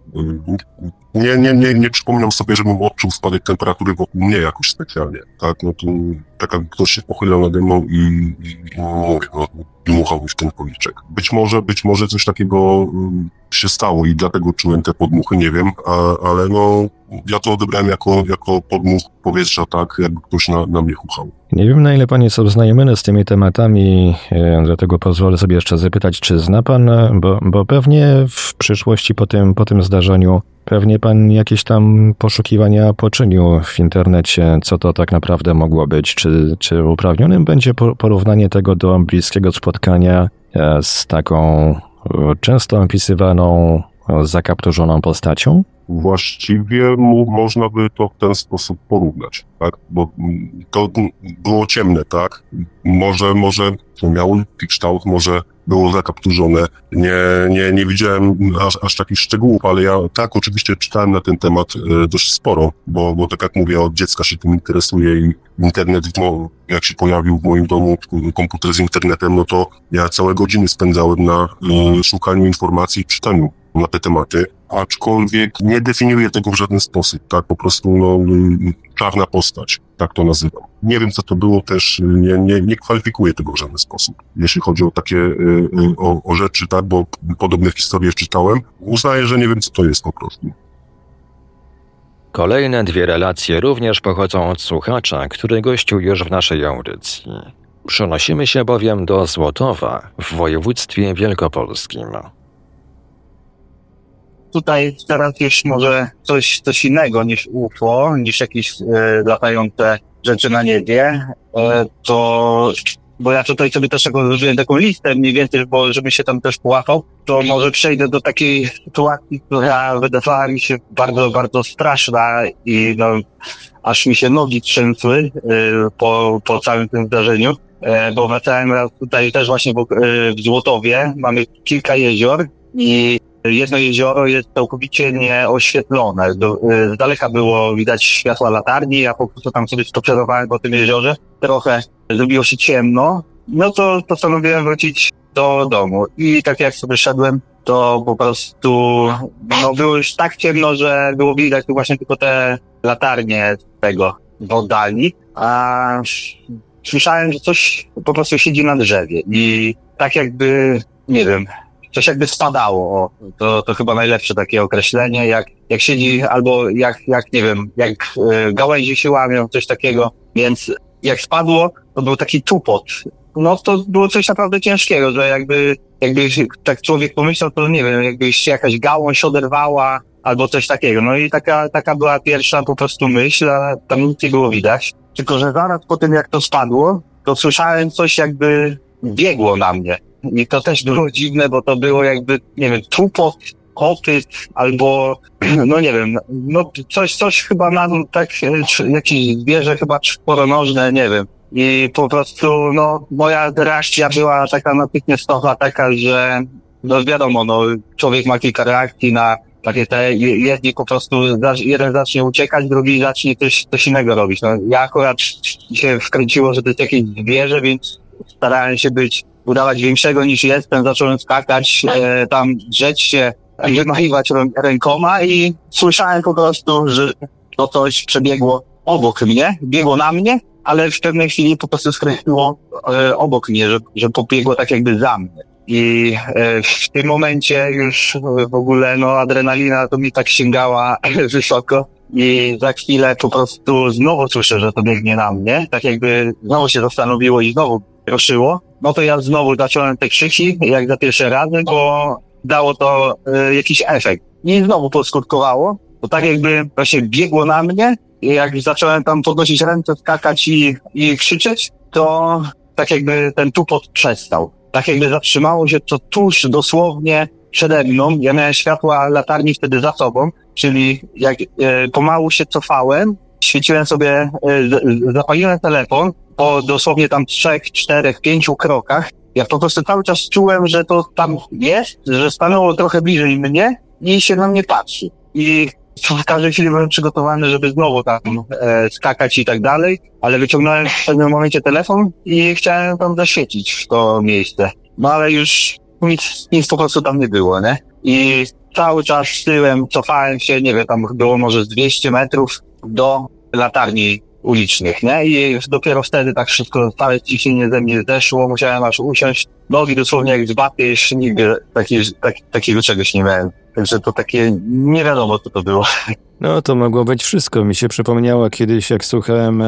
Nie przypominam sobie, żebym odczuł spadek temperatury wokół mnie jakoś specjalnie. Tak, no to tak jakby ktoś się pochylał nade mną i dmuchał mi w ten policzek. Być może coś takiego się stało i dlatego czułem te podmuchy, nie wiem, ale ja to odebrałem jako podmuch powietrza, tak, jakby ktoś na mnie chuchał. Nie wiem, na ile pan jest oznajomiony z tymi tematami, dlatego pozwolę sobie jeszcze zapytać, czy zna pan, bo pewnie w przyszłości po tym zdarzeniu pewnie pan jakieś tam poszukiwania poczynił w internecie, co to tak naprawdę mogło być. Czy uprawnionym będzie porównanie tego do bliskiego spotkania z taką często opisywaną, zakapturzoną postacią? Właściwie można by to w ten sposób porównać, tak? Bo to było ciemne, tak? Może miało taki kształt, może było zakapturzone. Nie widziałem aż takich szczegółów, ale ja tak oczywiście czytałem na ten temat dość sporo, bo tak jak mówię, od dziecka się tym interesuję i internet, jak się pojawił w moim domu komputer z internetem, no to ja całe godziny spędzałem na szukaniu informacji i czytaniu na te tematy, aczkolwiek nie definiuję tego w żaden sposób, tak, po prostu czarna postać, tak to nazywam. Nie wiem, co to było, też nie kwalifikuję tego w żaden sposób. Jeśli chodzi o takie o rzeczy, tak, bo podobne historie czytałem, uznaję, że nie wiem, co to jest po prostu. Kolejne 2 relacje również pochodzą od słuchacza, który gościł już w naszej audycji. Przenosimy się bowiem do Złotowa w województwie wielkopolskim. Tutaj teraz już może coś innego niż UFO, niż jakieś latające rzeczy na niebie, bo ja tutaj sobie też zrobiłem taką listę mniej więcej, bo żeby się tam też połapał, to może przejdę do takiej sytuacji, która wydawała mi się bardzo, bardzo straszna i aż mi się nogi trzęsły po całym tym zdarzeniu. bo wracałem raz tutaj też właśnie w Złotowie, mamy kilka jezior i jedno jezioro jest całkowicie nieoświetlone. Z daleka było widać światła latarni, ja po prostu tam sobie spacerowałem po tym jeziorze. Trochę zrobiło się ciemno, no to postanowiłem wrócić do domu. I tak jak sobie szedłem, to po prostu było już tak ciemno, że było widać właśnie tylko te latarnie tego w oddali, a słyszałem, że coś po prostu siedzi na drzewie i tak jakby, nie wiem, coś jakby spadało. To chyba najlepsze takie określenie, jak siedzi albo jak nie wiem, jak gałęzie się łamią, coś takiego. Więc jak spadło, to był taki tupot. No to było coś naprawdę ciężkiego, że jakby tak człowiek pomyślał, to nie wiem, jakby się jakaś gałąź oderwała albo coś takiego. No i taka była pierwsza po prostu myśl, a tam nic nie było widać. Tylko że zaraz po tym jak to spadło, to słyszałem coś jakby biegło na mnie. I to też było dziwne, bo to było jakby, nie wiem, tupot, kopyt, albo, no nie wiem, no coś chyba tak, jakieś zwierzę chyba czworonożne, nie wiem. I po prostu, no, moja reakcja była taka natychmiastowa, taka, że, no wiadomo, no, człowiek ma kilka reakcji na takie jedni po prostu, jeden zacznie uciekać, drugi zacznie coś innego robić. No, ja akurat się wkręciło, że to jest jakieś zwierzę, więc starałem się udawać większego niż jestem, zacząłem skakać, tam drzeć się, wymachiwać rękoma i słyszałem po prostu, że to coś przebiegło obok mnie, biegło na mnie, ale w pewnej chwili po prostu skręciło obok mnie, że pobiegło tak jakby za mnie. I w tym momencie już w ogóle, no, adrenalina to mi tak sięgała wysoko i za chwilę po prostu znowu słyszę, że to biegnie na mnie, tak jakby znowu się zastanowiło i znowu ruszyło. No to ja znowu zacząłem te krzyki, jak za pierwszy razy, bo dało to jakiś efekt. I znowu poskutkowało, bo tak jakby właśnie biegło na mnie i jak zacząłem tam podnosić ręce, skakać i krzyczeć, to tak jakby ten tupot przestał. Tak jakby zatrzymało się to tuż dosłownie przede mną. Ja miałem światła latarni wtedy za sobą, czyli jak pomału się cofałem, świeciłem sobie, zapaliłem telefon po dosłownie tam 3, 4, 5 krokach. Ja po prostu cały czas czułem, że to tam jest, że stanęło trochę bliżej mnie i się na mnie patrzy. I w każdej chwili byłem przygotowany, żeby znowu tam skakać i tak dalej, ale wyciągnąłem w pewnym momencie telefon i chciałem tam zaświecić w to miejsce. No ale już nic po prostu tam nie było, nie? I cały czas tyłem cofałem się, nie wiem, tam było może z 200 metrów do latarni ulicznych, nie? I dopiero wtedy tak wszystko, całe ciśnienie ze mnie zeszło, musiałem aż usiąść, nogi dosłownie jak z baty, jeszcze nigdy takiego czegoś nie miałem. Także to takie, nie wiadomo co to było. No to mogło być wszystko. Mi się przypomniało kiedyś, jak słuchałem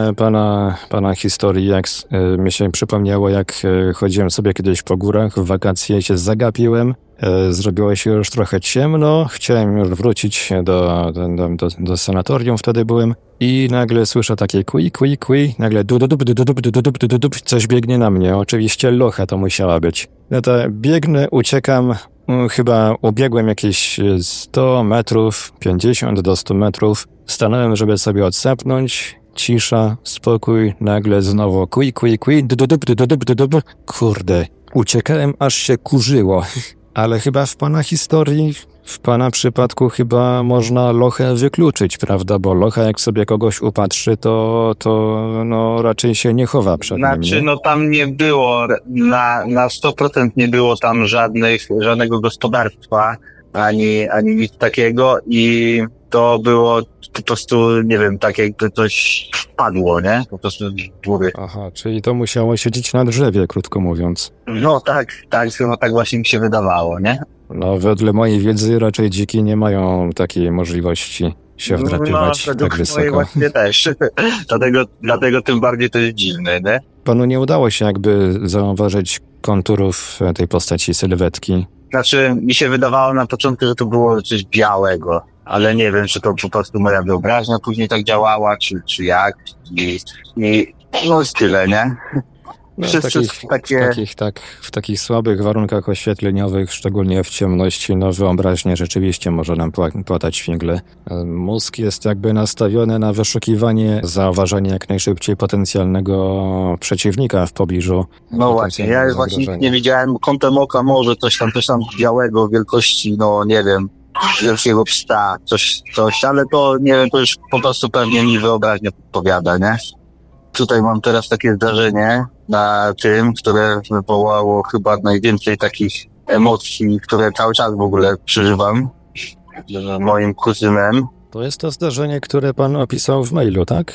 pana historii, mi się przypomniało, jak chodziłem sobie kiedyś po górach, w wakacje się zagapiłem, zrobiło się już trochę ciemno, chciałem już wrócić do sanatorium, wtedy byłem i nagle słyszę takie kui, nagle dududup, coś biegnie na mnie. Oczywiście locha to musiała być. No to biegnę, uciekam, chyba ubiegłem jakieś 100 metrów, 50 do 100 metrów. Stanąłem, żeby sobie odsapnąć. Cisza, spokój, nagle znowu kui, dududup. Kurde, uciekałem, aż się kurzyło. Ale chyba w pana historii, w pana przypadku chyba można lochę wykluczyć, prawda? Bo locha jak sobie kogoś upatrzy, to no raczej się nie chowa przed nim. Znaczy, no tam nie było, na 100% nie było tam żadnego gospodarstwa, ani nic takiego i to było po prostu, nie wiem, tak jakby coś wpadło, nie? Po prostu w głowie. Aha, czyli to musiało siedzieć na drzewie, krótko mówiąc. No tak, chyba tak właśnie mi się wydawało, nie? No, wedle mojej wiedzy raczej dziki nie mają takiej możliwości się wdrapywać tak wysoko. No, właśnie też. dlatego tym bardziej to jest dziwne, nie? Panu nie udało się jakby zauważyć konturów tej postaci, sylwetki? Znaczy, mi się wydawało na początku, że to było coś białego, ale nie wiem, czy to po prostu moja wyobraźnia później tak działała, czy jak. I no jest tyle, nie? W takich słabych warunkach oświetleniowych, szczególnie w ciemności, wyobraźnia rzeczywiście może nam płatać figle. Mózg jest jakby nastawiony na wyszukiwanie, zauważenie jak najszybciej potencjalnego przeciwnika w pobliżu. No właśnie, ja właśnie nie widziałem kątem oka, może coś tam białego wielkości, nie wiem, wielkiego psa, coś, ale to nie wiem, to już po prostu pewnie mi wyobraźnia podpowiada, nie? Tutaj mam teraz takie zdarzenie na tym, które wywołało chyba najwięcej takich emocji, które cały czas w ogóle przeżywam z moim kuzynem. To jest to zdarzenie, które pan opisał w mailu, tak?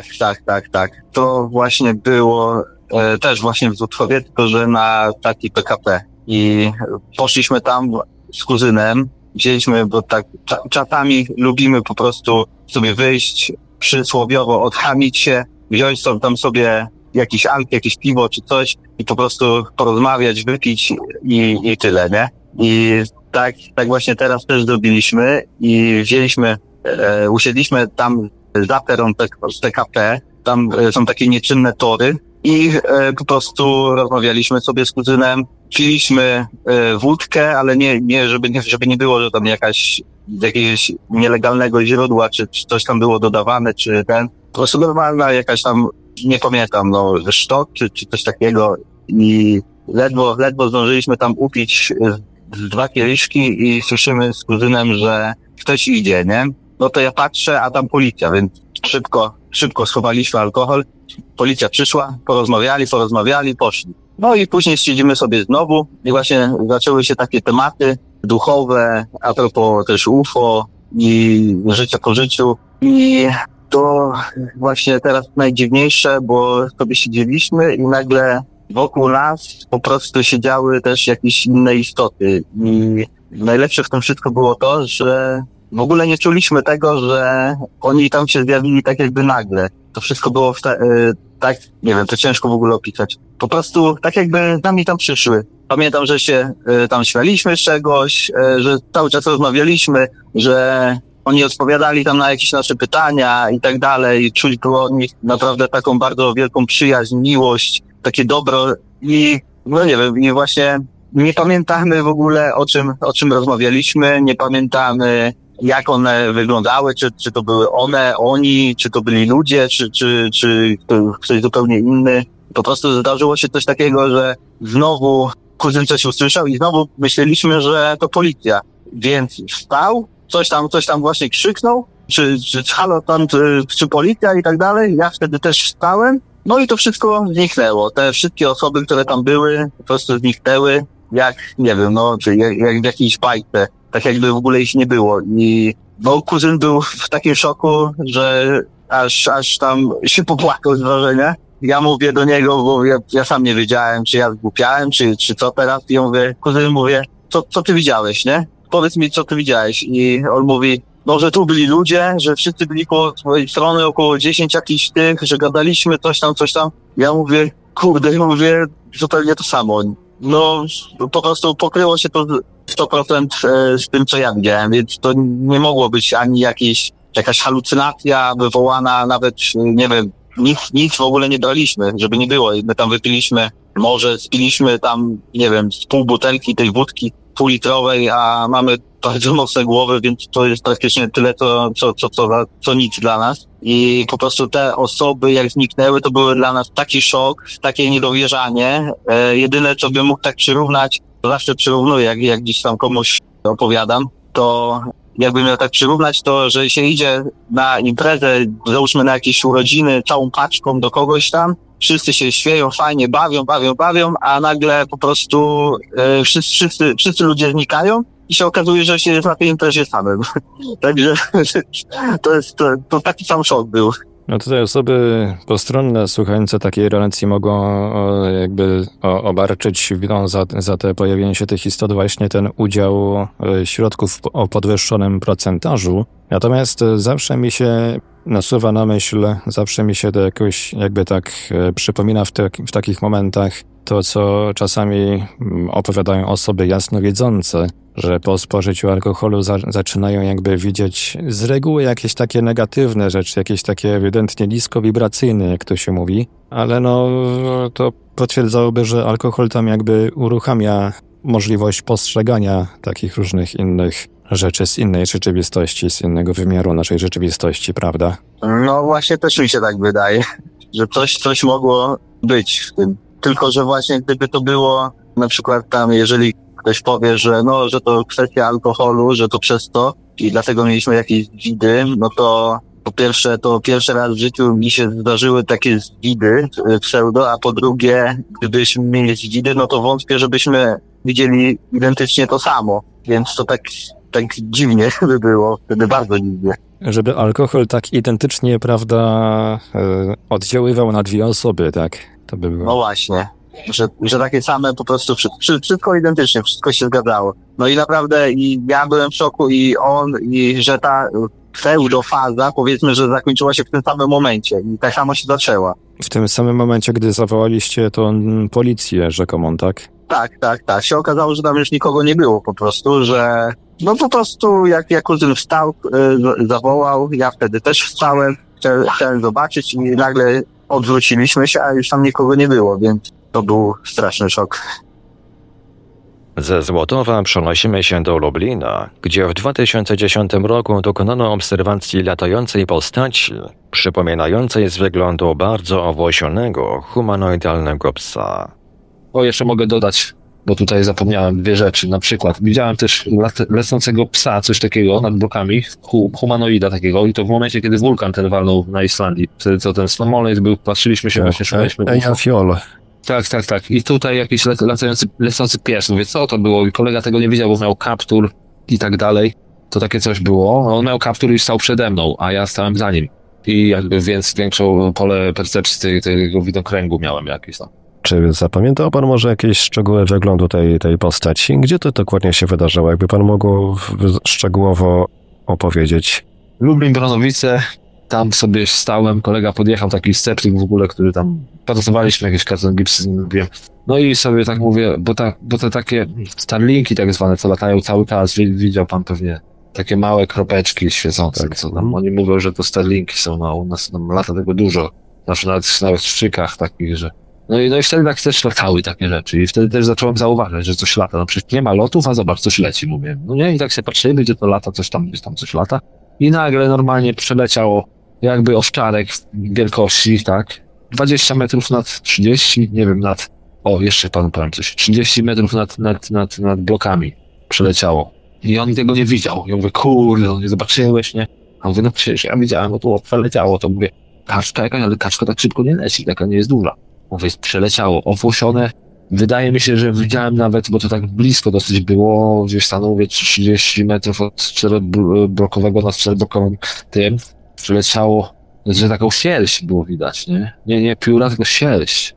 Tak. To właśnie było też właśnie w Złotkowie, tylko że na stacji PKP. I poszliśmy tam z kuzynem, wzięliśmy, bo tak czasami lubimy po prostu sobie wyjść, przysłowiowo odchamić się, wziąć tam sobie jakiś alk, jakieś piwo czy coś i po prostu porozmawiać, wypić i tyle, nie? I tak właśnie teraz też zrobiliśmy i wzięliśmy, usiedliśmy tam za peron z PKP, tam są takie nieczynne tory i po prostu rozmawialiśmy sobie z kuzynem, piliśmy wódkę, ale nie żeby nie było, że tam jakiegoś nielegalnego źródła, czy coś tam było dodawane, czy po prostu normalna jakaś tam, nie pamiętam, sztok, czy coś takiego i ledwo zdążyliśmy tam upić 2 kieliszki i słyszymy z kuzynem, że ktoś idzie, nie? No to ja patrzę, a tam policja, więc szybko schowaliśmy alkohol. Policja przyszła, porozmawiali, poszli. No i później siedzimy sobie znowu i właśnie zaczęły się takie tematy duchowe, a propos też UFO i życia po życiu. I to właśnie teraz najdziwniejsze, bo sobie siedzieliśmy i nagle wokół nas po prostu siedziały też jakieś inne istoty. I najlepsze w tym wszystko było to, że w ogóle nie czuliśmy tego, że oni tam się zjawili tak jakby nagle. To wszystko było tak, nie wiem, to ciężko w ogóle opisać. Po prostu tak jakby z nami tam przyszły. Pamiętam, że się tam śmialiśmy z czegoś, że cały czas rozmawialiśmy, że oni odpowiadali tam na jakieś nasze pytania i tak dalej. Czuć było od nich naprawdę taką bardzo wielką przyjaźń, miłość, takie dobro i nie wiem, i właśnie nie pamiętamy w ogóle o czym rozmawialiśmy, nie pamiętamy jak one wyglądały, czy to były one, oni, czy to byli ludzie, czy ktoś zupełnie inny. Po prostu zdarzyło się coś takiego, że znowu kuzyn coś usłyszał i znowu myśleliśmy, że to policja. Więc wstał, coś tam właśnie krzyknął, czy halo tam, czy policja i tak dalej. Ja wtedy też wstałem, no i to wszystko zniknęło. Te wszystkie osoby, które tam były, po prostu zniknęły, jak, nie wiem, czy jak w jakiejś bajce. Tak jakby w ogóle ich nie było. I kuzyn był w takim szoku, że aż tam się popłakał z wrażenia. Ja mówię do niego, bo ja sam nie wiedziałem, czy ja zgłupiałem, czy co teraz. I ja mówię, co ty widziałeś, nie? Powiedz mi, co ty widziałeś. I on mówi, że tu byli ludzie, że wszyscy byli koło swojej strony, około 10 jakichś tych, że gadaliśmy coś tam. Ja mówię, zupełnie to samo. Po prostu pokryło się to 100% z tym, co ja widziałem, więc to nie mogło być ani jakaś halucynacja wywołana, nawet, nie wiem, nic w ogóle nie braliśmy, żeby nie było. My tam wypiliśmy, może spiliśmy tam, nie wiem, z pół butelki tej wódki półlitrowej, a mamy bardzo mocne głowy, więc to jest praktycznie tyle, co nic dla nas. I po prostu te osoby, jak zniknęły, to były dla nas taki szok, takie niedowierzanie. Jedyne, co bym mógł tak przyrównać, to zawsze przyrównuję, jak gdzieś tam komuś opowiadam, to jakbym miał tak przyrównać, to że się idzie na imprezę, załóżmy na jakieś urodziny, całą paczką do kogoś tam, wszyscy się śmieją, fajnie, bawią, a nagle po prostu wszyscy ludzie znikają i się okazuje, że się jest na tej imprezie samym. Także to taki sam szok był. No tutaj osoby postronne słuchające takiej relacji mogą jakby obarczyć winą za te pojawienie się tych istot właśnie ten udział środków o podwyższonym procentażu. Natomiast zawsze mi się nasuwa na myśl, zawsze mi się to jakoś jakby tak przypomina w takich momentach to, co czasami opowiadają osoby jasnowidzące, że po spożyciu alkoholu zaczynają jakby widzieć z reguły jakieś takie negatywne rzeczy, jakieś takie ewidentnie niskowibracyjne, jak to się mówi, ale to potwierdzałoby, że alkohol tam jakby uruchamia możliwość postrzegania takich różnych innych rzeczy z innej rzeczywistości, z innego wymiaru naszej rzeczywistości, prawda? No właśnie też mi się tak wydaje, że coś mogło być w tym. Tylko, że właśnie gdyby to było na przykład tam, jeżeli ktoś powie, że to kwestia alkoholu, że to przez to i dlatego mieliśmy jakieś zwidy, no to po pierwsze, to pierwszy raz w życiu mi się zdarzyły takie zwidy pseudo, a po drugie, gdybyśmy mieli zwidy, no to wątpię, żebyśmy widzieli identycznie to samo. Więc to tak dziwnie by było, wtedy bardzo dziwnie. Żeby alkohol tak identycznie, prawda, oddziaływał na dwie osoby, tak? To by było. No właśnie, że takie same po prostu wszystko identycznie, wszystko się zgadzało. No i naprawdę i ja byłem w szoku i on, i że ta pseudofaza, powiedzmy, że zakończyła się w tym samym momencie i tak samo się zaczęła. W tym samym momencie, gdy zawołaliście tą policję rzekomą, tak? Tak. Się okazało, że tam już nikogo nie było po prostu, że no po prostu jak kuzyn wstał, zawołał, ja wtedy też wstałem, chciałem zobaczyć i nagle odwróciliśmy się, a już tam nikogo nie było, więc to był straszny szok. Ze Złotowa przenosimy się do Lublina, gdzie w 2010 roku dokonano obserwacji latającej postaci, przypominającej z wyglądu bardzo owłosionego, humanoidalnego psa. O, jeszcze mogę dodać, bo tutaj zapomniałem dwie rzeczy. Na przykład widziałem też lecącego psa, coś takiego nad blokami, humanoida takiego i to w momencie, kiedy wulkan ten walnął na Islandii. Wtedy co ten Snowmoleit był, patrzyliśmy się, właśnie szukaliśmy. Eyjafjall. Tak. I tutaj jakiś lecący pies. Mówię, co to było? I kolega tego nie widział, bo miał kaptur i tak dalej. To takie coś było. On miał kaptur i stał przede mną, a ja stałem za nim. I jakby większą pole percepcji tego widokręgu miałem jakieś tam. Czy zapamiętał pan może jakieś szczegóły wyglądu tej postaci? Gdzie to dokładnie się wydarzyło? Jakby pan mógł szczegółowo opowiedzieć? Lublin, Bronowice, tam sobie stałem, kolega podjechał, taki sceptyk w ogóle, który tam, pracowaliśmy jakieś karton gipsy, wiem. No i sobie tak mówię, bo te takie Starlinki tak zwane, co latają cały czas, widział pan pewnie, takie małe kropeczki świecące, tak. Co tam, oni mówią, że to Starlinki są, no u nas tam lata tego dużo, znaczy nawet w szykach takich, że No i wtedy tak też latały takie rzeczy i wtedy też zacząłem zauważać, że coś lata. No przecież nie ma lotów, a zobacz, coś leci, mówię. No nie, i tak się patrzymy, gdzie to lata, coś tam, gdzieś tam coś lata. I nagle normalnie przeleciało jakby owczarek wielkości, tak? 20 metrów nad 30, nie wiem, jeszcze panu powiem coś, 30 metrów nad blokami przeleciało. I on tego nie widział. Ja mówię, kurde, no nie zobaczyłeś, nie? A mówię, no przecież ja widziałem, bo tu przeleciało, to mówię, kaczka jakaś, ale kaczka tak szybko nie leci, taka nie jest duża. Mówię, przeleciało, owłosione. Wydaje mi się, że widziałem nawet, bo to tak blisko dosyć było, gdzieś stanowię 30 metrów od czteroblokowego nad czteroblokowym tym. Przeleciało, że taką sierść było widać, nie? Nie pióra, tylko sierść.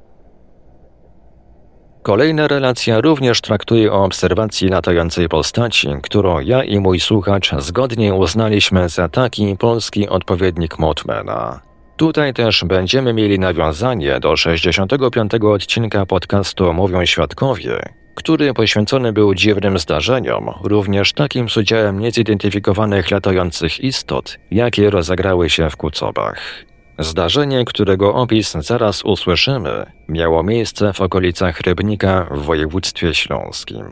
Kolejna relacja również traktuje o obserwacji latającej postaci, którą ja i mój słuchacz zgodnie uznaliśmy za taki polski odpowiednik Mothmana. Tutaj też będziemy mieli nawiązanie do 65. odcinka podcastu Mówią Świadkowie, który poświęcony był dziwnym zdarzeniom, również takim z udziałem niezidentyfikowanych latających istot, jakie rozegrały się w Kucobach. Zdarzenie, którego opis zaraz usłyszymy, miało miejsce w okolicach Rybnika w województwie śląskim.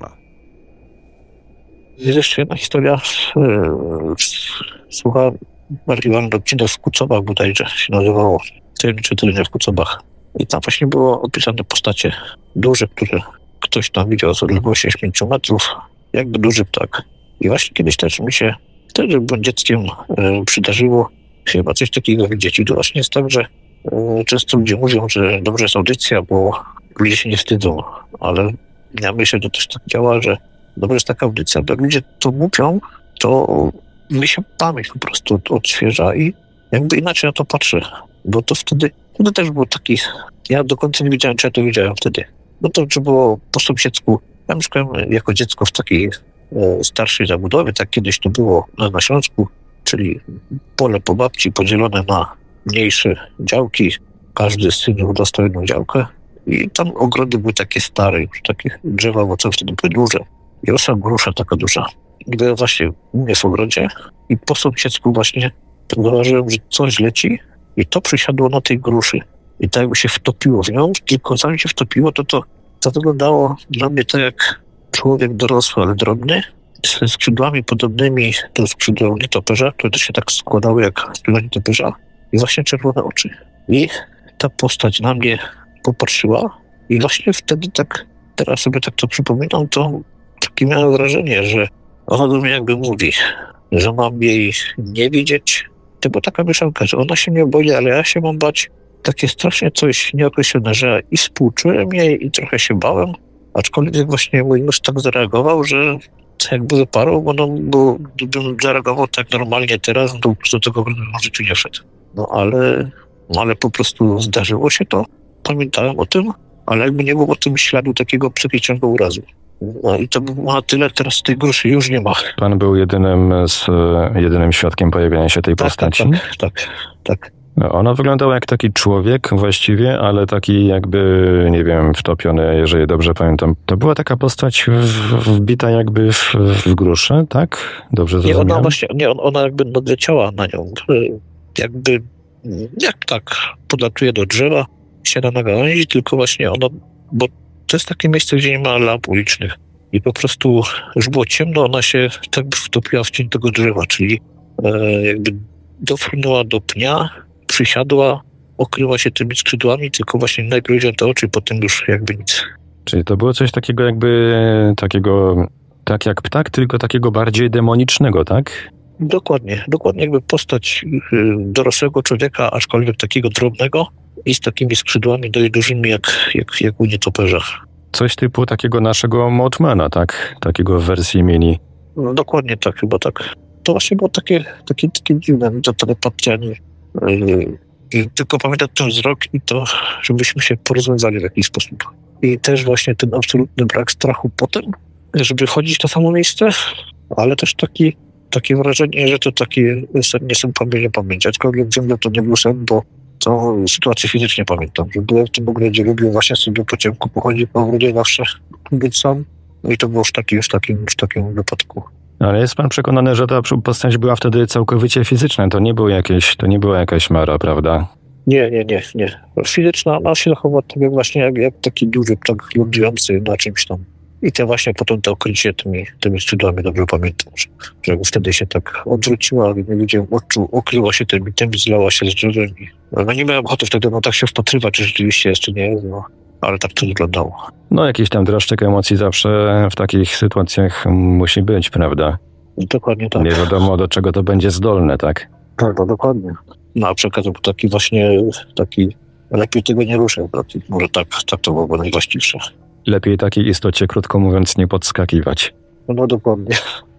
Jest jeszcze jedna historia. Słuchałem Marian odcinek w Kucobach bodajże się nazywało. Tajemnicze tereny w Kucobach. I tam właśnie było opisane postacie duże, które ktoś tam widział z odległości 5 metrów. Jakby duży ptak. I właśnie kiedyś też mi się, wtedy byłem dzieckiem, przydarzyło chyba coś takiego widzieć. I to właśnie jest tak, że często ludzie mówią, że dobrze jest audycja, bo ludzie się nie wstydzą. Ale ja myślę, że to też tak działa, że dobrze jest taka audycja, bo jak ludzie to mówią, to mi się pamięć po prostu odświeża i jakby inaczej na to patrzę. Bo to wtedy też był taki, ja do końca nie wiedziałem, czy ja to widziałem wtedy. No to czy było po sąsiedzku. Ja mieszkałem jako dziecko w takiej starszej zabudowie, tak kiedyś to było na Śląsku, czyli pole po babci podzielone na mniejsze działki. Każdy z synów dostał jedną działkę i tam ogrody były takie stare, już takie drzewa owocowe wtedy były duże. I rosła grusza taka duża. Gdy właśnie u mnie w ogrodzie i po sąsiedzku właśnie zauważyłem, że coś leci i to przysiadło na tej gruszy. I tak jakby się wtopiło w nią, tylko zanim się wtopiło, to wyglądało dla mnie tak jak człowiek dorosły, ale drobny, ze skrzydłami podobnymi do skrzydła nietoperza, które też się tak składały jak skrzydła nietoperza i właśnie czerwone oczy. I ta postać na mnie popatrzyła i właśnie wtedy tak, teraz sobie tak to przypominam, to takie miałem wrażenie, że ona do mnie jakby mówi, że mam jej nie widzieć. To była taka mieszanka, że ona się mnie boi, ale ja się mam bać. Takie strasznie coś nieokreślone, że i współczułem jej i trochę się bałem, aczkolwiek właśnie mój nóż tak zareagował, że jakby wyparł, bo gdybym zareagował tak normalnie teraz, to do tego w życiu nie szedł. No ale po prostu zdarzyło się to, pamiętałem o tym, ale jakby nie było po tym śladu takiego przepiciągu urazu. No i to ma tyle, teraz tej gruszy już nie ma. Pan był jedynym świadkiem pojawienia się tej postaci? Tak. Ona wyglądała jak taki człowiek właściwie, ale taki jakby, nie wiem, wtopiony, jeżeli dobrze pamiętam. To była taka postać wbita jakby w gruszę, tak? Dobrze zrozumiałem? Ona jakby nadleciała na nią. Jakby, jak tak, podlatuje do drzewa, siada na gałęzi, tylko właśnie ona, bo to jest takie miejsce, gdzie nie ma lamp ulicznych. I po prostu już było ciemno, ona się tak wtopiła w cień tego drzewa, czyli jakby dofrunęła do pnia, przysiadła, okryła się tymi skrzydłami, tylko właśnie najpierw widziałem te oczy, potem już jakby nic. Czyli to było coś takiego jakby, tak jak ptak, tylko takiego bardziej demonicznego, tak? Dokładnie jakby postać dorosłego człowieka, aczkolwiek takiego drobnego i z takimi skrzydłami dość dużymi jak u nietoperza. Coś typu takiego naszego Mothmana, tak? Takiego w wersji mini. No dokładnie tak, chyba tak. To właśnie było takie dziwne, to telepatia. I tylko pamiętam ten wzrok i to, żebyśmy się porozmawiali w jakiś sposób. I też właśnie ten absolutny brak strachu potem, żeby chodzić w to samo miejsce, ale też takie wrażenie, że to taki sen nie sen pamięć. Aczkolwiek wiem, że to nie był sen, bo to sytuację fizycznie pamiętam, że byłem w tym ogrodzie, lubię właśnie sobie po ciemku pochodzić po ogrodzie zawsze, być sam. No i to było w takim wypadku. Ale jest pan przekonany, że ta postać była wtedy całkowicie fizyczna? To nie była jakaś mara, prawda? Nie. Fizyczna, ona się zachowała tak jak właśnie jak taki duży ptak lądujący na czymś tam. I te właśnie potem to okrycie tymi skrzydłami, dobrze pamiętam, że wtedy się tak odwróciła, nie widziałem oczu, okryła się tym, zlała się z drzewem. No nie miałem ochoty wtedy tak się wpatrywać, czy rzeczywiście jeszcze nie jest, ale tak to wyglądało. No jakiś tam dreszczyk emocji zawsze w takich sytuacjach musi być, prawda? Dokładnie tak. Nie wiadomo, do czego to będzie zdolne, tak? No dokładnie. No a przekaz był taki lepiej tego nie ruszę, może tak to byłoby najwłaściwsze. Lepiej takiej istocie, krótko mówiąc, nie podskakiwać. No dokładnie.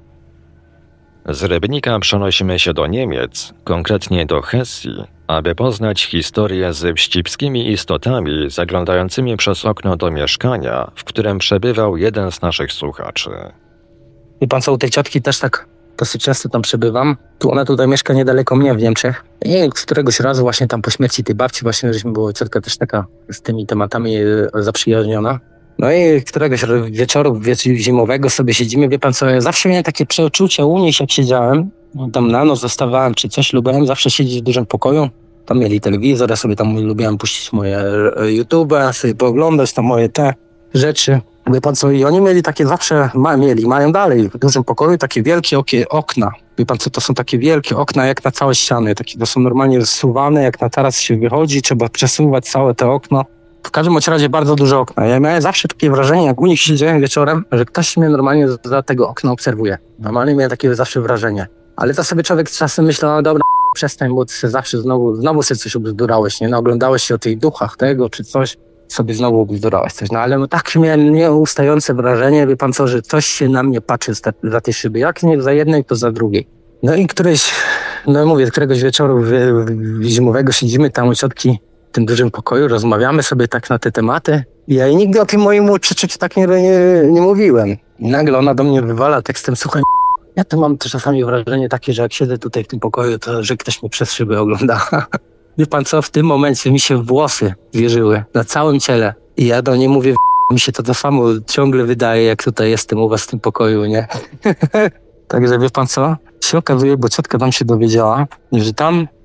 Z Rybnika przenosimy się do Niemiec, konkretnie do Hesji, aby poznać historię z wścibskimi istotami zaglądającymi przez okno do mieszkania, w którym przebywał jeden z naszych słuchaczy. Wie pan co, u tej ciotki też tak dosyć często tam przebywam. Ona tutaj mieszka niedaleko mnie w Niemczech. I któregoś razu właśnie tam po śmierci tej babci właśnie żeśmy była ciotka też taka z tymi tematami zaprzyjaźniona. No i któregoś wieczoru zimowego sobie siedzimy. Wie pan co, ja zawsze miałem takie przeczucie u nich, jak siedziałem. Tam na noc zostawałem czy coś, lubiłem zawsze siedzieć w dużym pokoju. Tam mieli telewizor, ja sobie tam lubiłem puścić moje YouTube, sobie pooglądać tam moje te rzeczy. Wie pan co, i oni mieli takie zawsze, mają dalej w dużym pokoju takie wielkie okna. Wie pan co, to są takie wielkie okna jak na całe ściany. Takie to są normalnie zsuwane, jak na taras się wychodzi, trzeba przesuwać całe te okno. W każdym razie bardzo duże okna. Ja miałem zawsze takie wrażenie, jak u nich siedziałem wieczorem, że ktoś mnie normalnie za tego okna obserwuje. Normalnie miałem takie zawsze wrażenie. Ale to sobie człowiek czasem myślał, no dobra, przestań, bo ty zawsze znowu sobie coś obzdurałeś, nie? No, oglądałeś się o tych duchach tego czy coś, sobie znowu obzdurałeś coś. No ale tak miałem nieustające wrażenie, wie pan co, że ktoś się na mnie patrzy za tej szyby. Jak nie za jednej, to za drugiej. No i któregoś wieczoru zimowego siedzimy tam u ciotki w tym dużym pokoju, rozmawiamy sobie tak na te tematy. Ja jej nigdy o tym moim przeczuciu tak nie mówiłem. I nagle ona do mnie wywala tekstem, słuchaj, ja to mam czasami wrażenie takie, że jak siedzę tutaj w tym pokoju, to że ktoś mnie przez szybę ogląda. Wie pan co, w tym momencie mi się włosy wierzyły na całym ciele. I ja do niej mówię, mi się to samo ciągle wydaje, jak tutaj jestem u was w tym pokoju, nie? Także wie pan co, się okazuje, bo ciotka tam się dowiedziała, że tam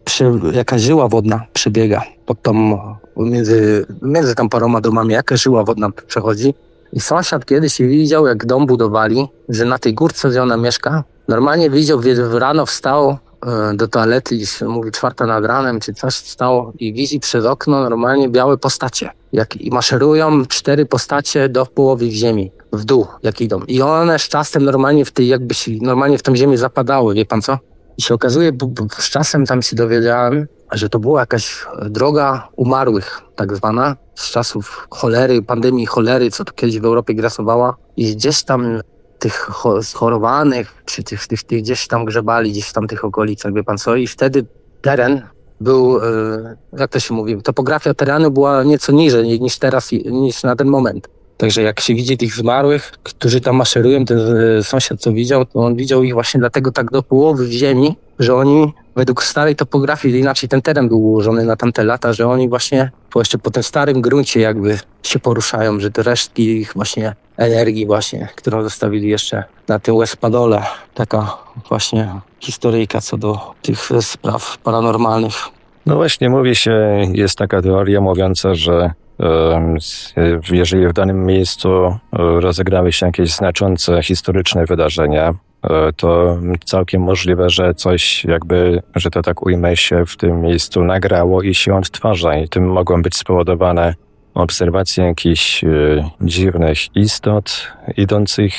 jakaś żyła wodna przebiega pod tą, między tam paroma domami, jakaś żyła wodna przechodzi. I sąsiad kiedyś widział, jak dom budowali, że na tej górce, gdzie ona mieszka, normalnie widział, rano wstał do toalety i mówi 4 nad ranem, czy coś stało i widzi przez okno normalnie białe postacie. I maszerują 4 postacie do połowy w ziemi, w dół, jak idą. I one z czasem normalnie normalnie w tą ziemię zapadały, wie pan co? I się okazuje, bo z czasem tam się dowiedziałem, że to była jakaś droga umarłych, tak zwana, z czasów cholery, pandemii cholery, co tu kiedyś w Europie grasowała. I gdzieś tam tych schorowanych, czy tych gdzieś tam grzebali, gdzieś w tamtych okolicach, wie pan co. I wtedy teren był, jak to się mówi, topografia terenu była nieco niżej niż teraz, niż na ten moment. Także jak się widzi tych zmarłych, którzy tam maszerują, ten sąsiad co widział, to on widział ich właśnie dlatego tak do połowy w ziemi, że oni według starej topografii, inaczej ten teren był ułożony na tamte lata, że oni właśnie jeszcze po tym starym gruncie jakby się poruszają, że te resztki ich właśnie energii właśnie, którą zostawili jeszcze na tym Westpadole. Taka właśnie historyjka co do tych spraw paranormalnych. No właśnie mówi się, jest taka teoria mówiąca, że jeżeli w danym miejscu rozegrały się jakieś znaczące historyczne wydarzenia, to całkiem możliwe, że coś jakby, że to tak ujmę, się w tym miejscu nagrało i się odtwarza i tym mogą być spowodowane obserwacje jakichś dziwnych istot idących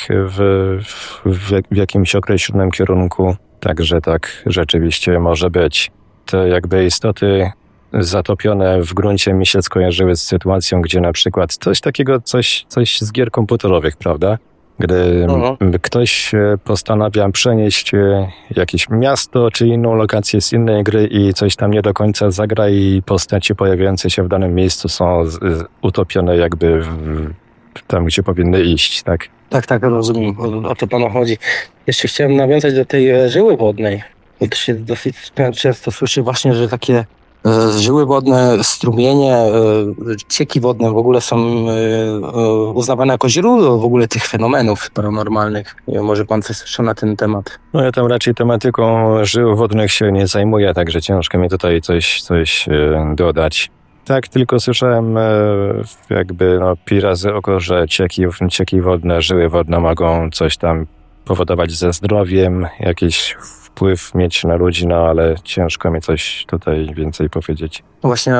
w jakimś określonym kierunku. Także tak rzeczywiście może być. Te jakby istoty zatopione w gruncie mi się skojarzyły z sytuacją, gdzie na przykład coś z gier komputerowych, prawda? Gdy ktoś postanawia przenieść jakieś miasto czy inną lokację z innej gry i coś tam nie do końca zagra i postacie pojawiające się w danym miejscu są utopione jakby tam, gdzie powinny iść, tak? Tak, rozumiem. O to panu chodzi. Jeszcze chciałem nawiązać do tej żyły wodnej. Bo to się dosyć często słyszy właśnie, że takie żyły wodne, strumienie, cieki wodne w ogóle są uznawane jako źródło w ogóle tych fenomenów paranormalnych. Nie wiem, może pan coś słyszał na ten temat? No ja tam raczej tematyką żył wodnych się nie zajmuję, także ciężko mi tutaj coś dodać. Tak, tylko słyszałem jakby pi razy oko, że cieki wodne, żyły wodne mogą coś tam powodować ze zdrowiem, jakiś wpływ mieć na ludzi, no ale ciężko mi coś tutaj więcej powiedzieć. Właśnie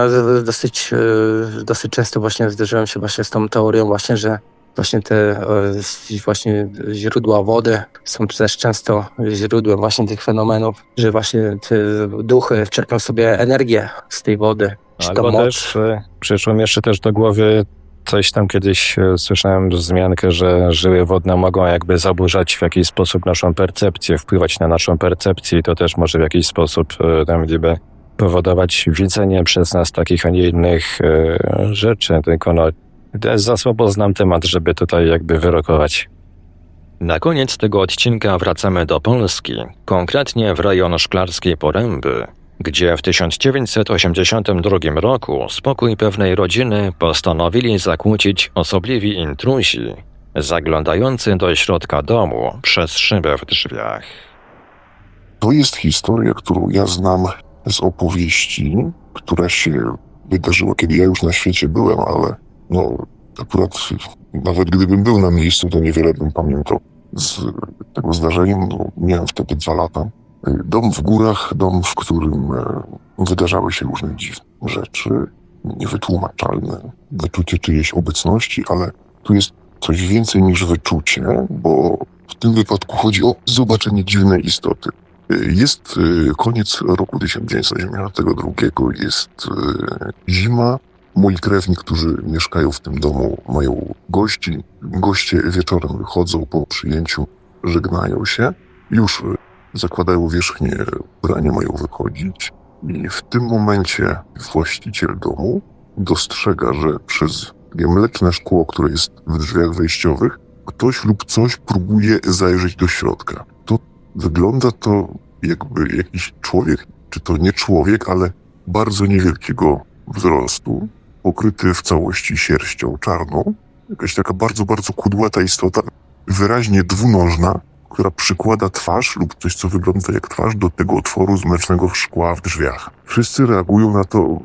dosyć często właśnie zderzyłem się właśnie z tą teorią właśnie, że właśnie te właśnie źródła wody są też często źródłem właśnie tych fenomenów, że właśnie te duchy czerpią sobie energię z tej wody. Albo też przyszło mi jeszcze też do głowy coś tam kiedyś słyszałem wzmiankę, że żyły wodne mogą jakby zaburzać w jakiś sposób naszą percepcję, wpływać na naszą percepcję i to też może w jakiś sposób tam gdyby powodować widzenie przez nas takich, a nie innych rzeczy, tylko za słabo znam temat, żeby tutaj jakby wyrokować. Na koniec tego odcinka wracamy do Polski, konkretnie w rejon Szklarskiej Poręby, gdzie w 1982 roku spokój pewnej rodziny postanowili zakłócić osobliwi intruzi, zaglądający do środka domu przez szybę w drzwiach. To jest historia, którą ja znam z opowieści, która się wydarzyła, kiedy ja już na świecie byłem, ale akurat nawet gdybym był na miejscu, to niewiele bym pamiętał z tego zdarzenia, bo miałem wtedy 2 lata. Dom w górach, dom, w którym wydarzały się różne dziwne rzeczy, niewytłumaczalne, wyczucie czyjejś obecności, ale tu jest coś więcej niż wyczucie, bo w tym wypadku chodzi o zobaczenie dziwnej istoty. Jest koniec roku 1982, jest zima. Moi krewni, którzy mieszkają w tym domu, mają gości. Goście wieczorem wychodzą po przyjęciu, żegnają się. Już zakładają wierzchnie ubrania, mają wychodzić. I w tym momencie właściciel domu dostrzega, że przez mleczne szkło, które jest w drzwiach wejściowych, ktoś lub coś próbuje zajrzeć do środka. Wygląda to jakby jakiś człowiek, czy to nie człowiek, ale bardzo niewielkiego wzrostu, pokryty w całości sierścią czarną. Jakaś taka bardzo, bardzo kudłata istota, wyraźnie dwunożna, która przykłada twarz lub coś, co wygląda jak twarz do tego otworu z mlecznego szkła w drzwiach. Wszyscy reagują na to,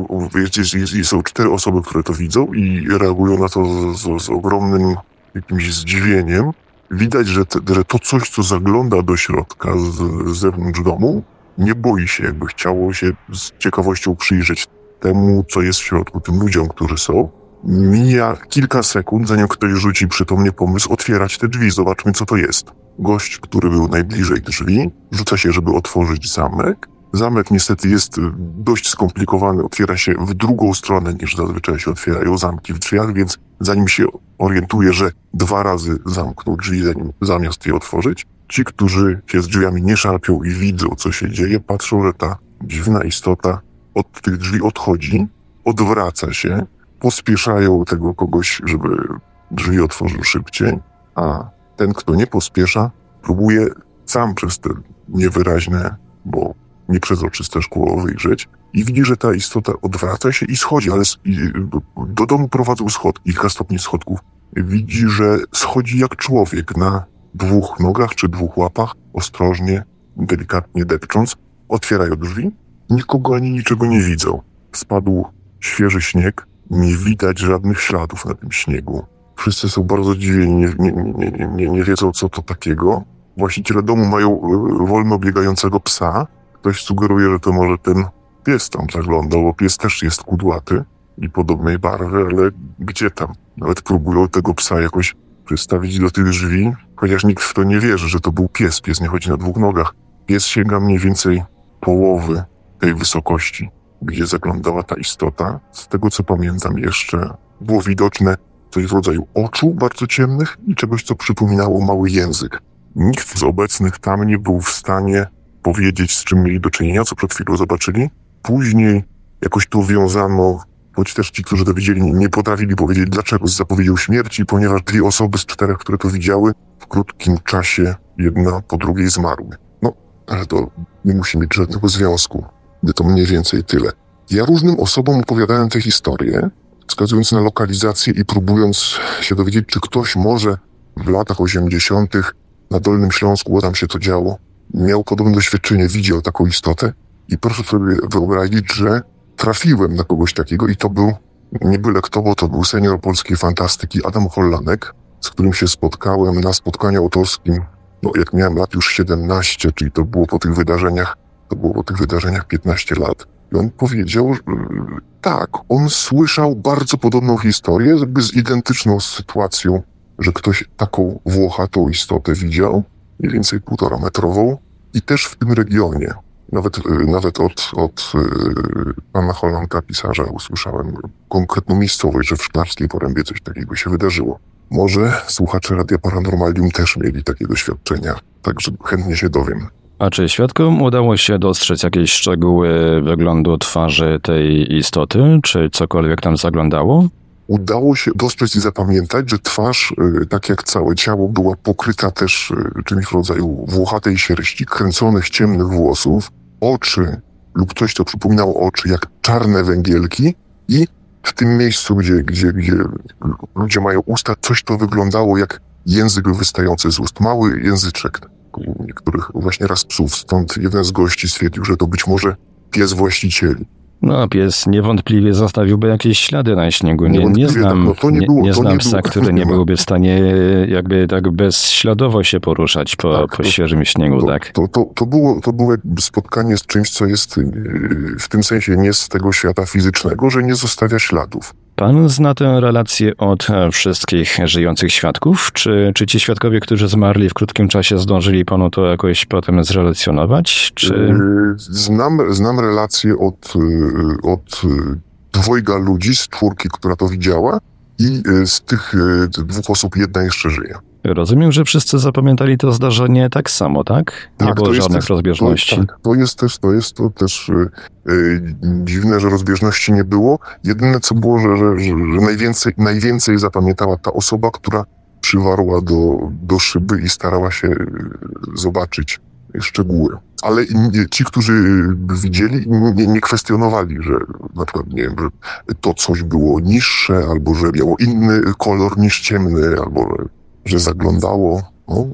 są 4 osoby, które to widzą i reagują na to z ogromnym jakimś zdziwieniem. Widać, że to coś, co zagląda do środka z zewnątrz domu, nie boi się, jakby chciało się z ciekawością przyjrzeć temu, co jest w środku, tym ludziom, którzy są. Mija kilka sekund, zanim ktoś rzuci przytomnie pomysł otwierać te drzwi, zobaczmy, co to jest. Gość, który był najbliżej drzwi, rzuca się, żeby otworzyć zamek. Zamek niestety jest dość skomplikowany, otwiera się w drugą stronę, niż zazwyczaj się otwierają zamki w drzwiach, więc zanim się orientuje, że 2 razy zamknął drzwi, zamiast je otworzyć, ci, którzy się z drzwiami nie szarpią i widzą, co się dzieje, patrzą, że ta dziwna istota od tych drzwi odchodzi, odwraca się, pospieszają tego kogoś, żeby drzwi otworzył szybciej, a ten, kto nie pospiesza, próbuje sam przez te niewyraźne, bo nieprzezroczyste szkło wyjrzeć i widzi, że ta istota odwraca się i schodzi, ale do domu prowadzą schodki, kilka stopni schodków. Widzi, że schodzi jak człowiek na 2 nogach czy 2 łapach, ostrożnie, delikatnie depcząc, otwierają drzwi. Nikogo ani niczego nie widzą. Spadł świeży śnieg, nie widać żadnych śladów na tym śniegu. Wszyscy są bardzo zdziwieni, nie wiedzą, co to takiego. Właściciele domu mają wolno biegającego psa. Ktoś sugeruje, że to może ten pies tam zaglądał, bo pies też jest kudłaty i podobnej barwy, ale gdzie tam? Nawet próbują tego psa jakoś przystawić do tych drzwi, chociaż nikt w to nie wierzy, że to był pies. Pies nie chodzi na 2 nogach. Pies sięga mniej więcej połowy tej wysokości, gdzie zaglądała ta istota. Z tego, co pamiętam jeszcze, było widoczne coś w rodzaju oczu bardzo ciemnych i czegoś, co przypominało mały język. Nikt z obecnych tam nie był w stanie powiedzieć, z czym mieli do czynienia, co przed chwilą zobaczyli. Później jakoś to wiązano, choć też ci, którzy to widzieli, nie potrafili powiedzieć, dlaczego z zapowiedzią śmierci, ponieważ 2 osoby z 4, które to widziały, w krótkim czasie jedna po drugiej zmarły. No, ale to nie musi mieć żadnego związku. To mniej więcej tyle. Ja różnym osobom opowiadałem tę historię, wskazując na lokalizację i próbując się dowiedzieć, czy ktoś może w latach 80. na Dolnym Śląsku, bo tam się to działo, miał podobne doświadczenie, widział taką istotę i proszę sobie wyobrazić, że trafiłem na kogoś takiego i to był, nie byle kto, bo to był senior polskiej fantastyki Adam Hollanek, z którym się spotkałem na spotkaniu autorskim, jak miałem lat już 17, czyli to było po tych wydarzeniach 15 lat. I on powiedział, że tak, on słyszał bardzo podobną historię, jakby z identyczną sytuacją, że ktoś taką włochatą istotę widział, mniej więcej 1,5-metrową i też w tym regionie. Nawet od pana Hollanka, pisarza, usłyszałem konkretną miejscowość, że w Szklarskiej Porębie coś takiego się wydarzyło. Może słuchacze Radia Paranormalium też mieli takie doświadczenia, także chętnie się dowiem. A czy świadkom udało się dostrzec jakieś szczegóły wyglądu twarzy tej istoty, czy cokolwiek tam zaglądało? Udało się dostrzec i zapamiętać, że twarz, tak jak całe ciało, była pokryta też czymś w rodzaju włochatej sierści, kręconych ciemnych włosów, oczy lub coś, co przypominało oczy, jak czarne węgielki i w tym miejscu, gdzie ludzie mają usta, coś to wyglądało jak język wystający z ust. Mały języczek u niektórych właśnie raz psów. Stąd jeden z gości stwierdził, że to być może pies właścicieli. No, pies niewątpliwie zostawiłby jakieś ślady na śniegu. Nie znam psa, który nie byłby w stanie jakby tak bezśladowo się poruszać po świeżym śniegu, tak? To było jakby spotkanie z czymś, co jest w tym sensie nie z tego świata fizycznego, że nie zostawia śladów. Pan zna tę relację od wszystkich żyjących świadków? Czy ci świadkowie, którzy zmarli w krótkim czasie, zdążyli panu to jakoś potem zrelacjonować? Czy... Znam relację od 2 ludzi z 4, która to widziała i z tych 2 osób 1 jeszcze żyje. Rozumiem, że wszyscy zapamiętali to zdarzenie tak samo, tak? Nie było żadnych rozbieżności. To jest też dziwne, że rozbieżności nie było. Jedyne co było, że najwięcej zapamiętała ta osoba, która przywarła do szyby i starała się zobaczyć szczegóły. Ale ci, którzy widzieli, nie kwestionowali, że na przykład, nie wiem, że to coś było niższe, albo że miało inny kolor niż ciemny, albo że zaglądało. No,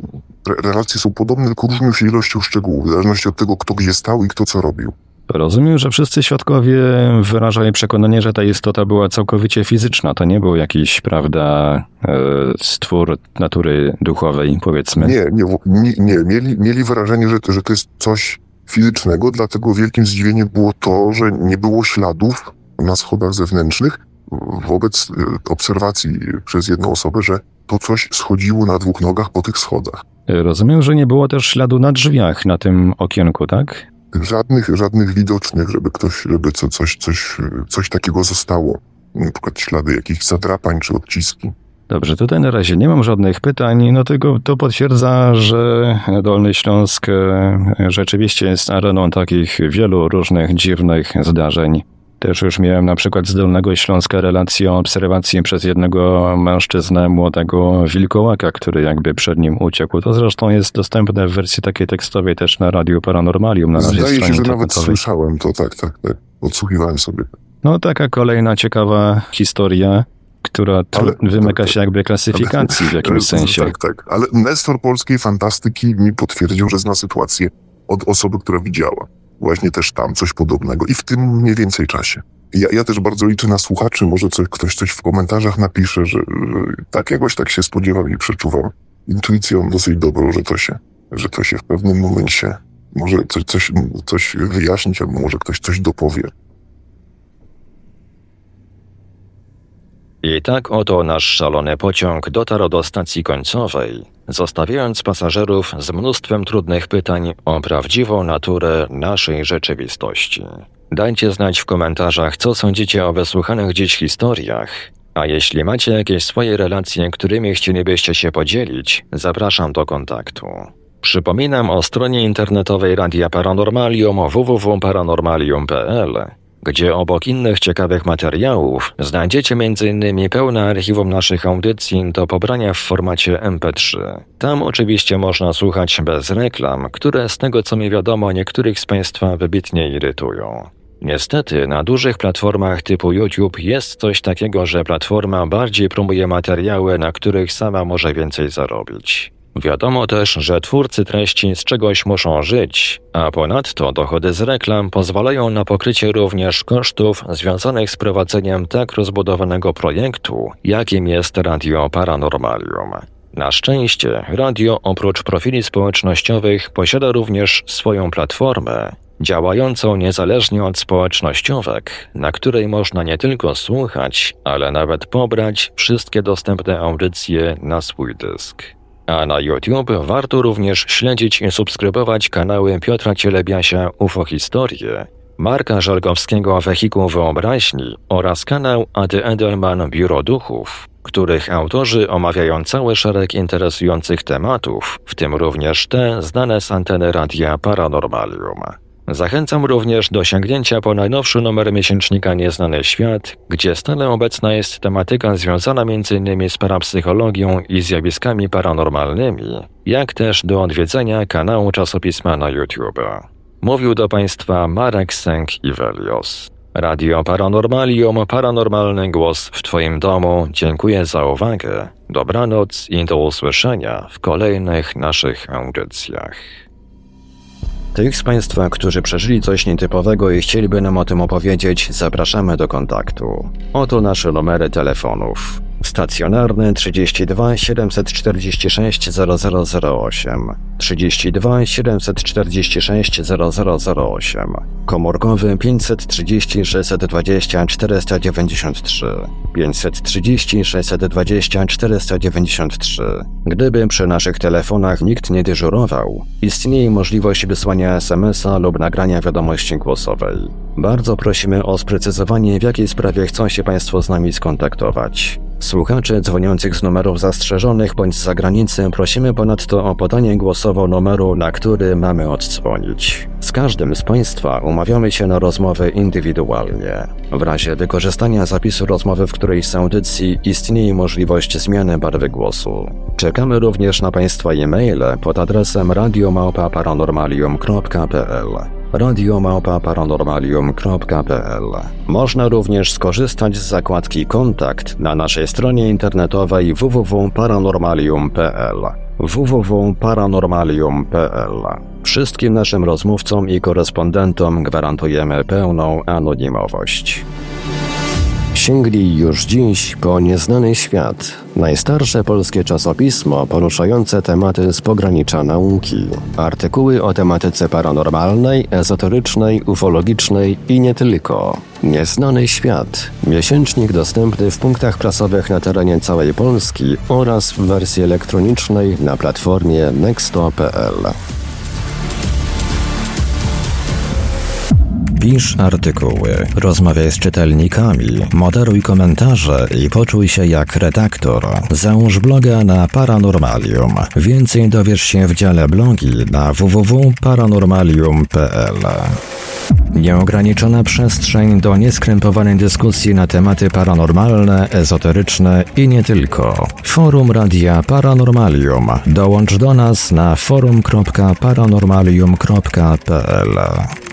relacje są podobne, tylko różnią się ilością szczegółów, w zależności od tego, kto gdzie stał i kto co robił. Rozumiem, że wszyscy świadkowie wyrażali przekonanie, że ta istota była całkowicie fizyczna. To nie był jakiś, prawda, stwór natury duchowej, powiedzmy. Nie. Mieli wrażenie, że to jest coś fizycznego, dlatego wielkim zdziwieniem było to, że nie było śladów na schodach zewnętrznych wobec obserwacji przez jedną osobę, że to coś schodziło na 2 nogach po tych schodach. Rozumiem, że nie było też śladu na drzwiach na tym okienku, tak? Żadnych widocznych, żeby coś takiego zostało. Na przykład ślady jakichś zadrapań czy odciski. Dobrze, tutaj na razie nie mam żadnych pytań, no tylko to potwierdza, że Dolny Śląsk rzeczywiście jest areną takich wielu różnych dziwnych zdarzeń. Też już miałem na przykład z Dolnego Śląska relację o obserwacji przez jednego mężczyznę, młodego wilkołaka, który jakby przed nim uciekł. To zresztą jest dostępne w wersji takiej tekstowej też na Radiu Paranormalium. Na razie Zdaje się, że nawet słyszałem to, tak. Odsłuchiwałem sobie. No taka kolejna ciekawa historia, która wymyka się jakby klasyfikacji w jakimś sensie. Tak. Ale Nestor polskiej fantastyki mi potwierdził, że zna sytuację od osoby, która widziała. Właśnie też tam coś podobnego i w tym mniej więcej czasie. Ja też bardzo liczę na słuchaczy, może ktoś coś w komentarzach napisze, że tak jakoś tak się spodziewam i przeczuwam intuicją dosyć dobrą, że to się w pewnym momencie może coś wyjaśnić, albo może ktoś coś dopowie. I tak oto nasz szalony pociąg dotarł do stacji końcowej, zostawiając pasażerów z mnóstwem trudnych pytań o prawdziwą naturę naszej rzeczywistości. Dajcie znać w komentarzach, co sądzicie o wysłuchanych dziś historiach, a jeśli macie jakieś swoje relacje, którymi chcielibyście się podzielić, zapraszam do kontaktu. Przypominam o stronie internetowej Radia Paranormalium www.paranormalium.pl, gdzie obok innych ciekawych materiałów znajdziecie m.in. pełne archiwum naszych audycji do pobrania w formacie MP3. Tam oczywiście można słuchać bez reklam, które z tego co mi wiadomo niektórych z Państwa wybitnie irytują. Niestety na dużych platformach typu YouTube jest coś takiego, że platforma bardziej promuje materiały, na których sama może więcej zarobić. Wiadomo też, że twórcy treści z czegoś muszą żyć, a ponadto dochody z reklam pozwalają na pokrycie również kosztów związanych z prowadzeniem tak rozbudowanego projektu, jakim jest Radio Paranormalium. Na szczęście radio oprócz profili społecznościowych posiada również swoją platformę, działającą niezależnie od społecznościówek, na której można nie tylko słuchać, ale nawet pobrać wszystkie dostępne audycje na swój dysk. A na YouTube warto również śledzić i subskrybować kanały Piotra Cielebiasia UFO Historie, Marka Żelgowskiego Wehikuł Wyobraźni oraz kanał Ady Edelman Biuro Duchów, których autorzy omawiają cały szereg interesujących tematów, w tym również te znane z anteny Radia Paranormalium. Zachęcam również do sięgnięcia po najnowszy numer miesięcznika Nieznany Świat, gdzie stale obecna jest tematyka związana m.in. z parapsychologią i zjawiskami paranormalnymi, jak też do odwiedzenia kanału czasopisma na YouTube. Mówił do Państwa Marek Sęk-Iwelios. Radio Paranormalium, paranormalny głos w Twoim domu. Dziękuję za uwagę. Dobranoc i do usłyszenia w kolejnych naszych audycjach. Tych z Państwa, którzy przeżyli coś nietypowego i chcieliby nam o tym opowiedzieć, zapraszamy do kontaktu. Oto nasze numery telefonów. Stacjonarny 32 746 0008, 32 746 0008, komórkowy 530 620 493, 530 620 493. Gdyby przy naszych telefonach nikt nie dyżurował, istnieje możliwość wysłania SMS-a lub nagrania wiadomości głosowej. Bardzo prosimy o sprecyzowanie, w jakiej sprawie chcą się Państwo z nami skontaktować. Słuchaczy dzwoniących z numerów zastrzeżonych bądź z zagranicy prosimy ponadto o podanie głosowo numeru, na który mamy oddzwonić. Z każdym z Państwa umawiamy się na rozmowę indywidualnie. W razie wykorzystania zapisu rozmowy w którejś z audycji istnieje możliwość zmiany barwy głosu. Czekamy również na Państwa e-maile pod adresem radio@paranormalium.pl. radio@paranormalium.pl. Można również skorzystać z zakładki Kontakt na naszej stronie internetowej www.paranormalium.pl. www.paranormalium.pl. Wszystkim naszym rozmówcom i korespondentom gwarantujemy pełną anonimowość. Sięgnij już dziś po Nieznany Świat, najstarsze polskie czasopismo poruszające tematy z pogranicza nauki. Artykuły o tematyce paranormalnej, ezoterycznej, ufologicznej i nie tylko. Nieznany Świat. Miesięcznik dostępny w punktach prasowych na terenie całej Polski oraz w wersji elektronicznej na platformie nexto.pl. Pisz artykuły, rozmawiaj z czytelnikami, moderuj komentarze i poczuj się jak redaktor. Załóż bloga na Paranormalium. Więcej dowiesz się w dziale blogi na www.paranormalium.pl. Nieograniczona przestrzeń do nieskrępowanej dyskusji na tematy paranormalne, ezoteryczne i nie tylko. Forum Radia Paranormalium. Dołącz do nas na forum.paranormalium.pl.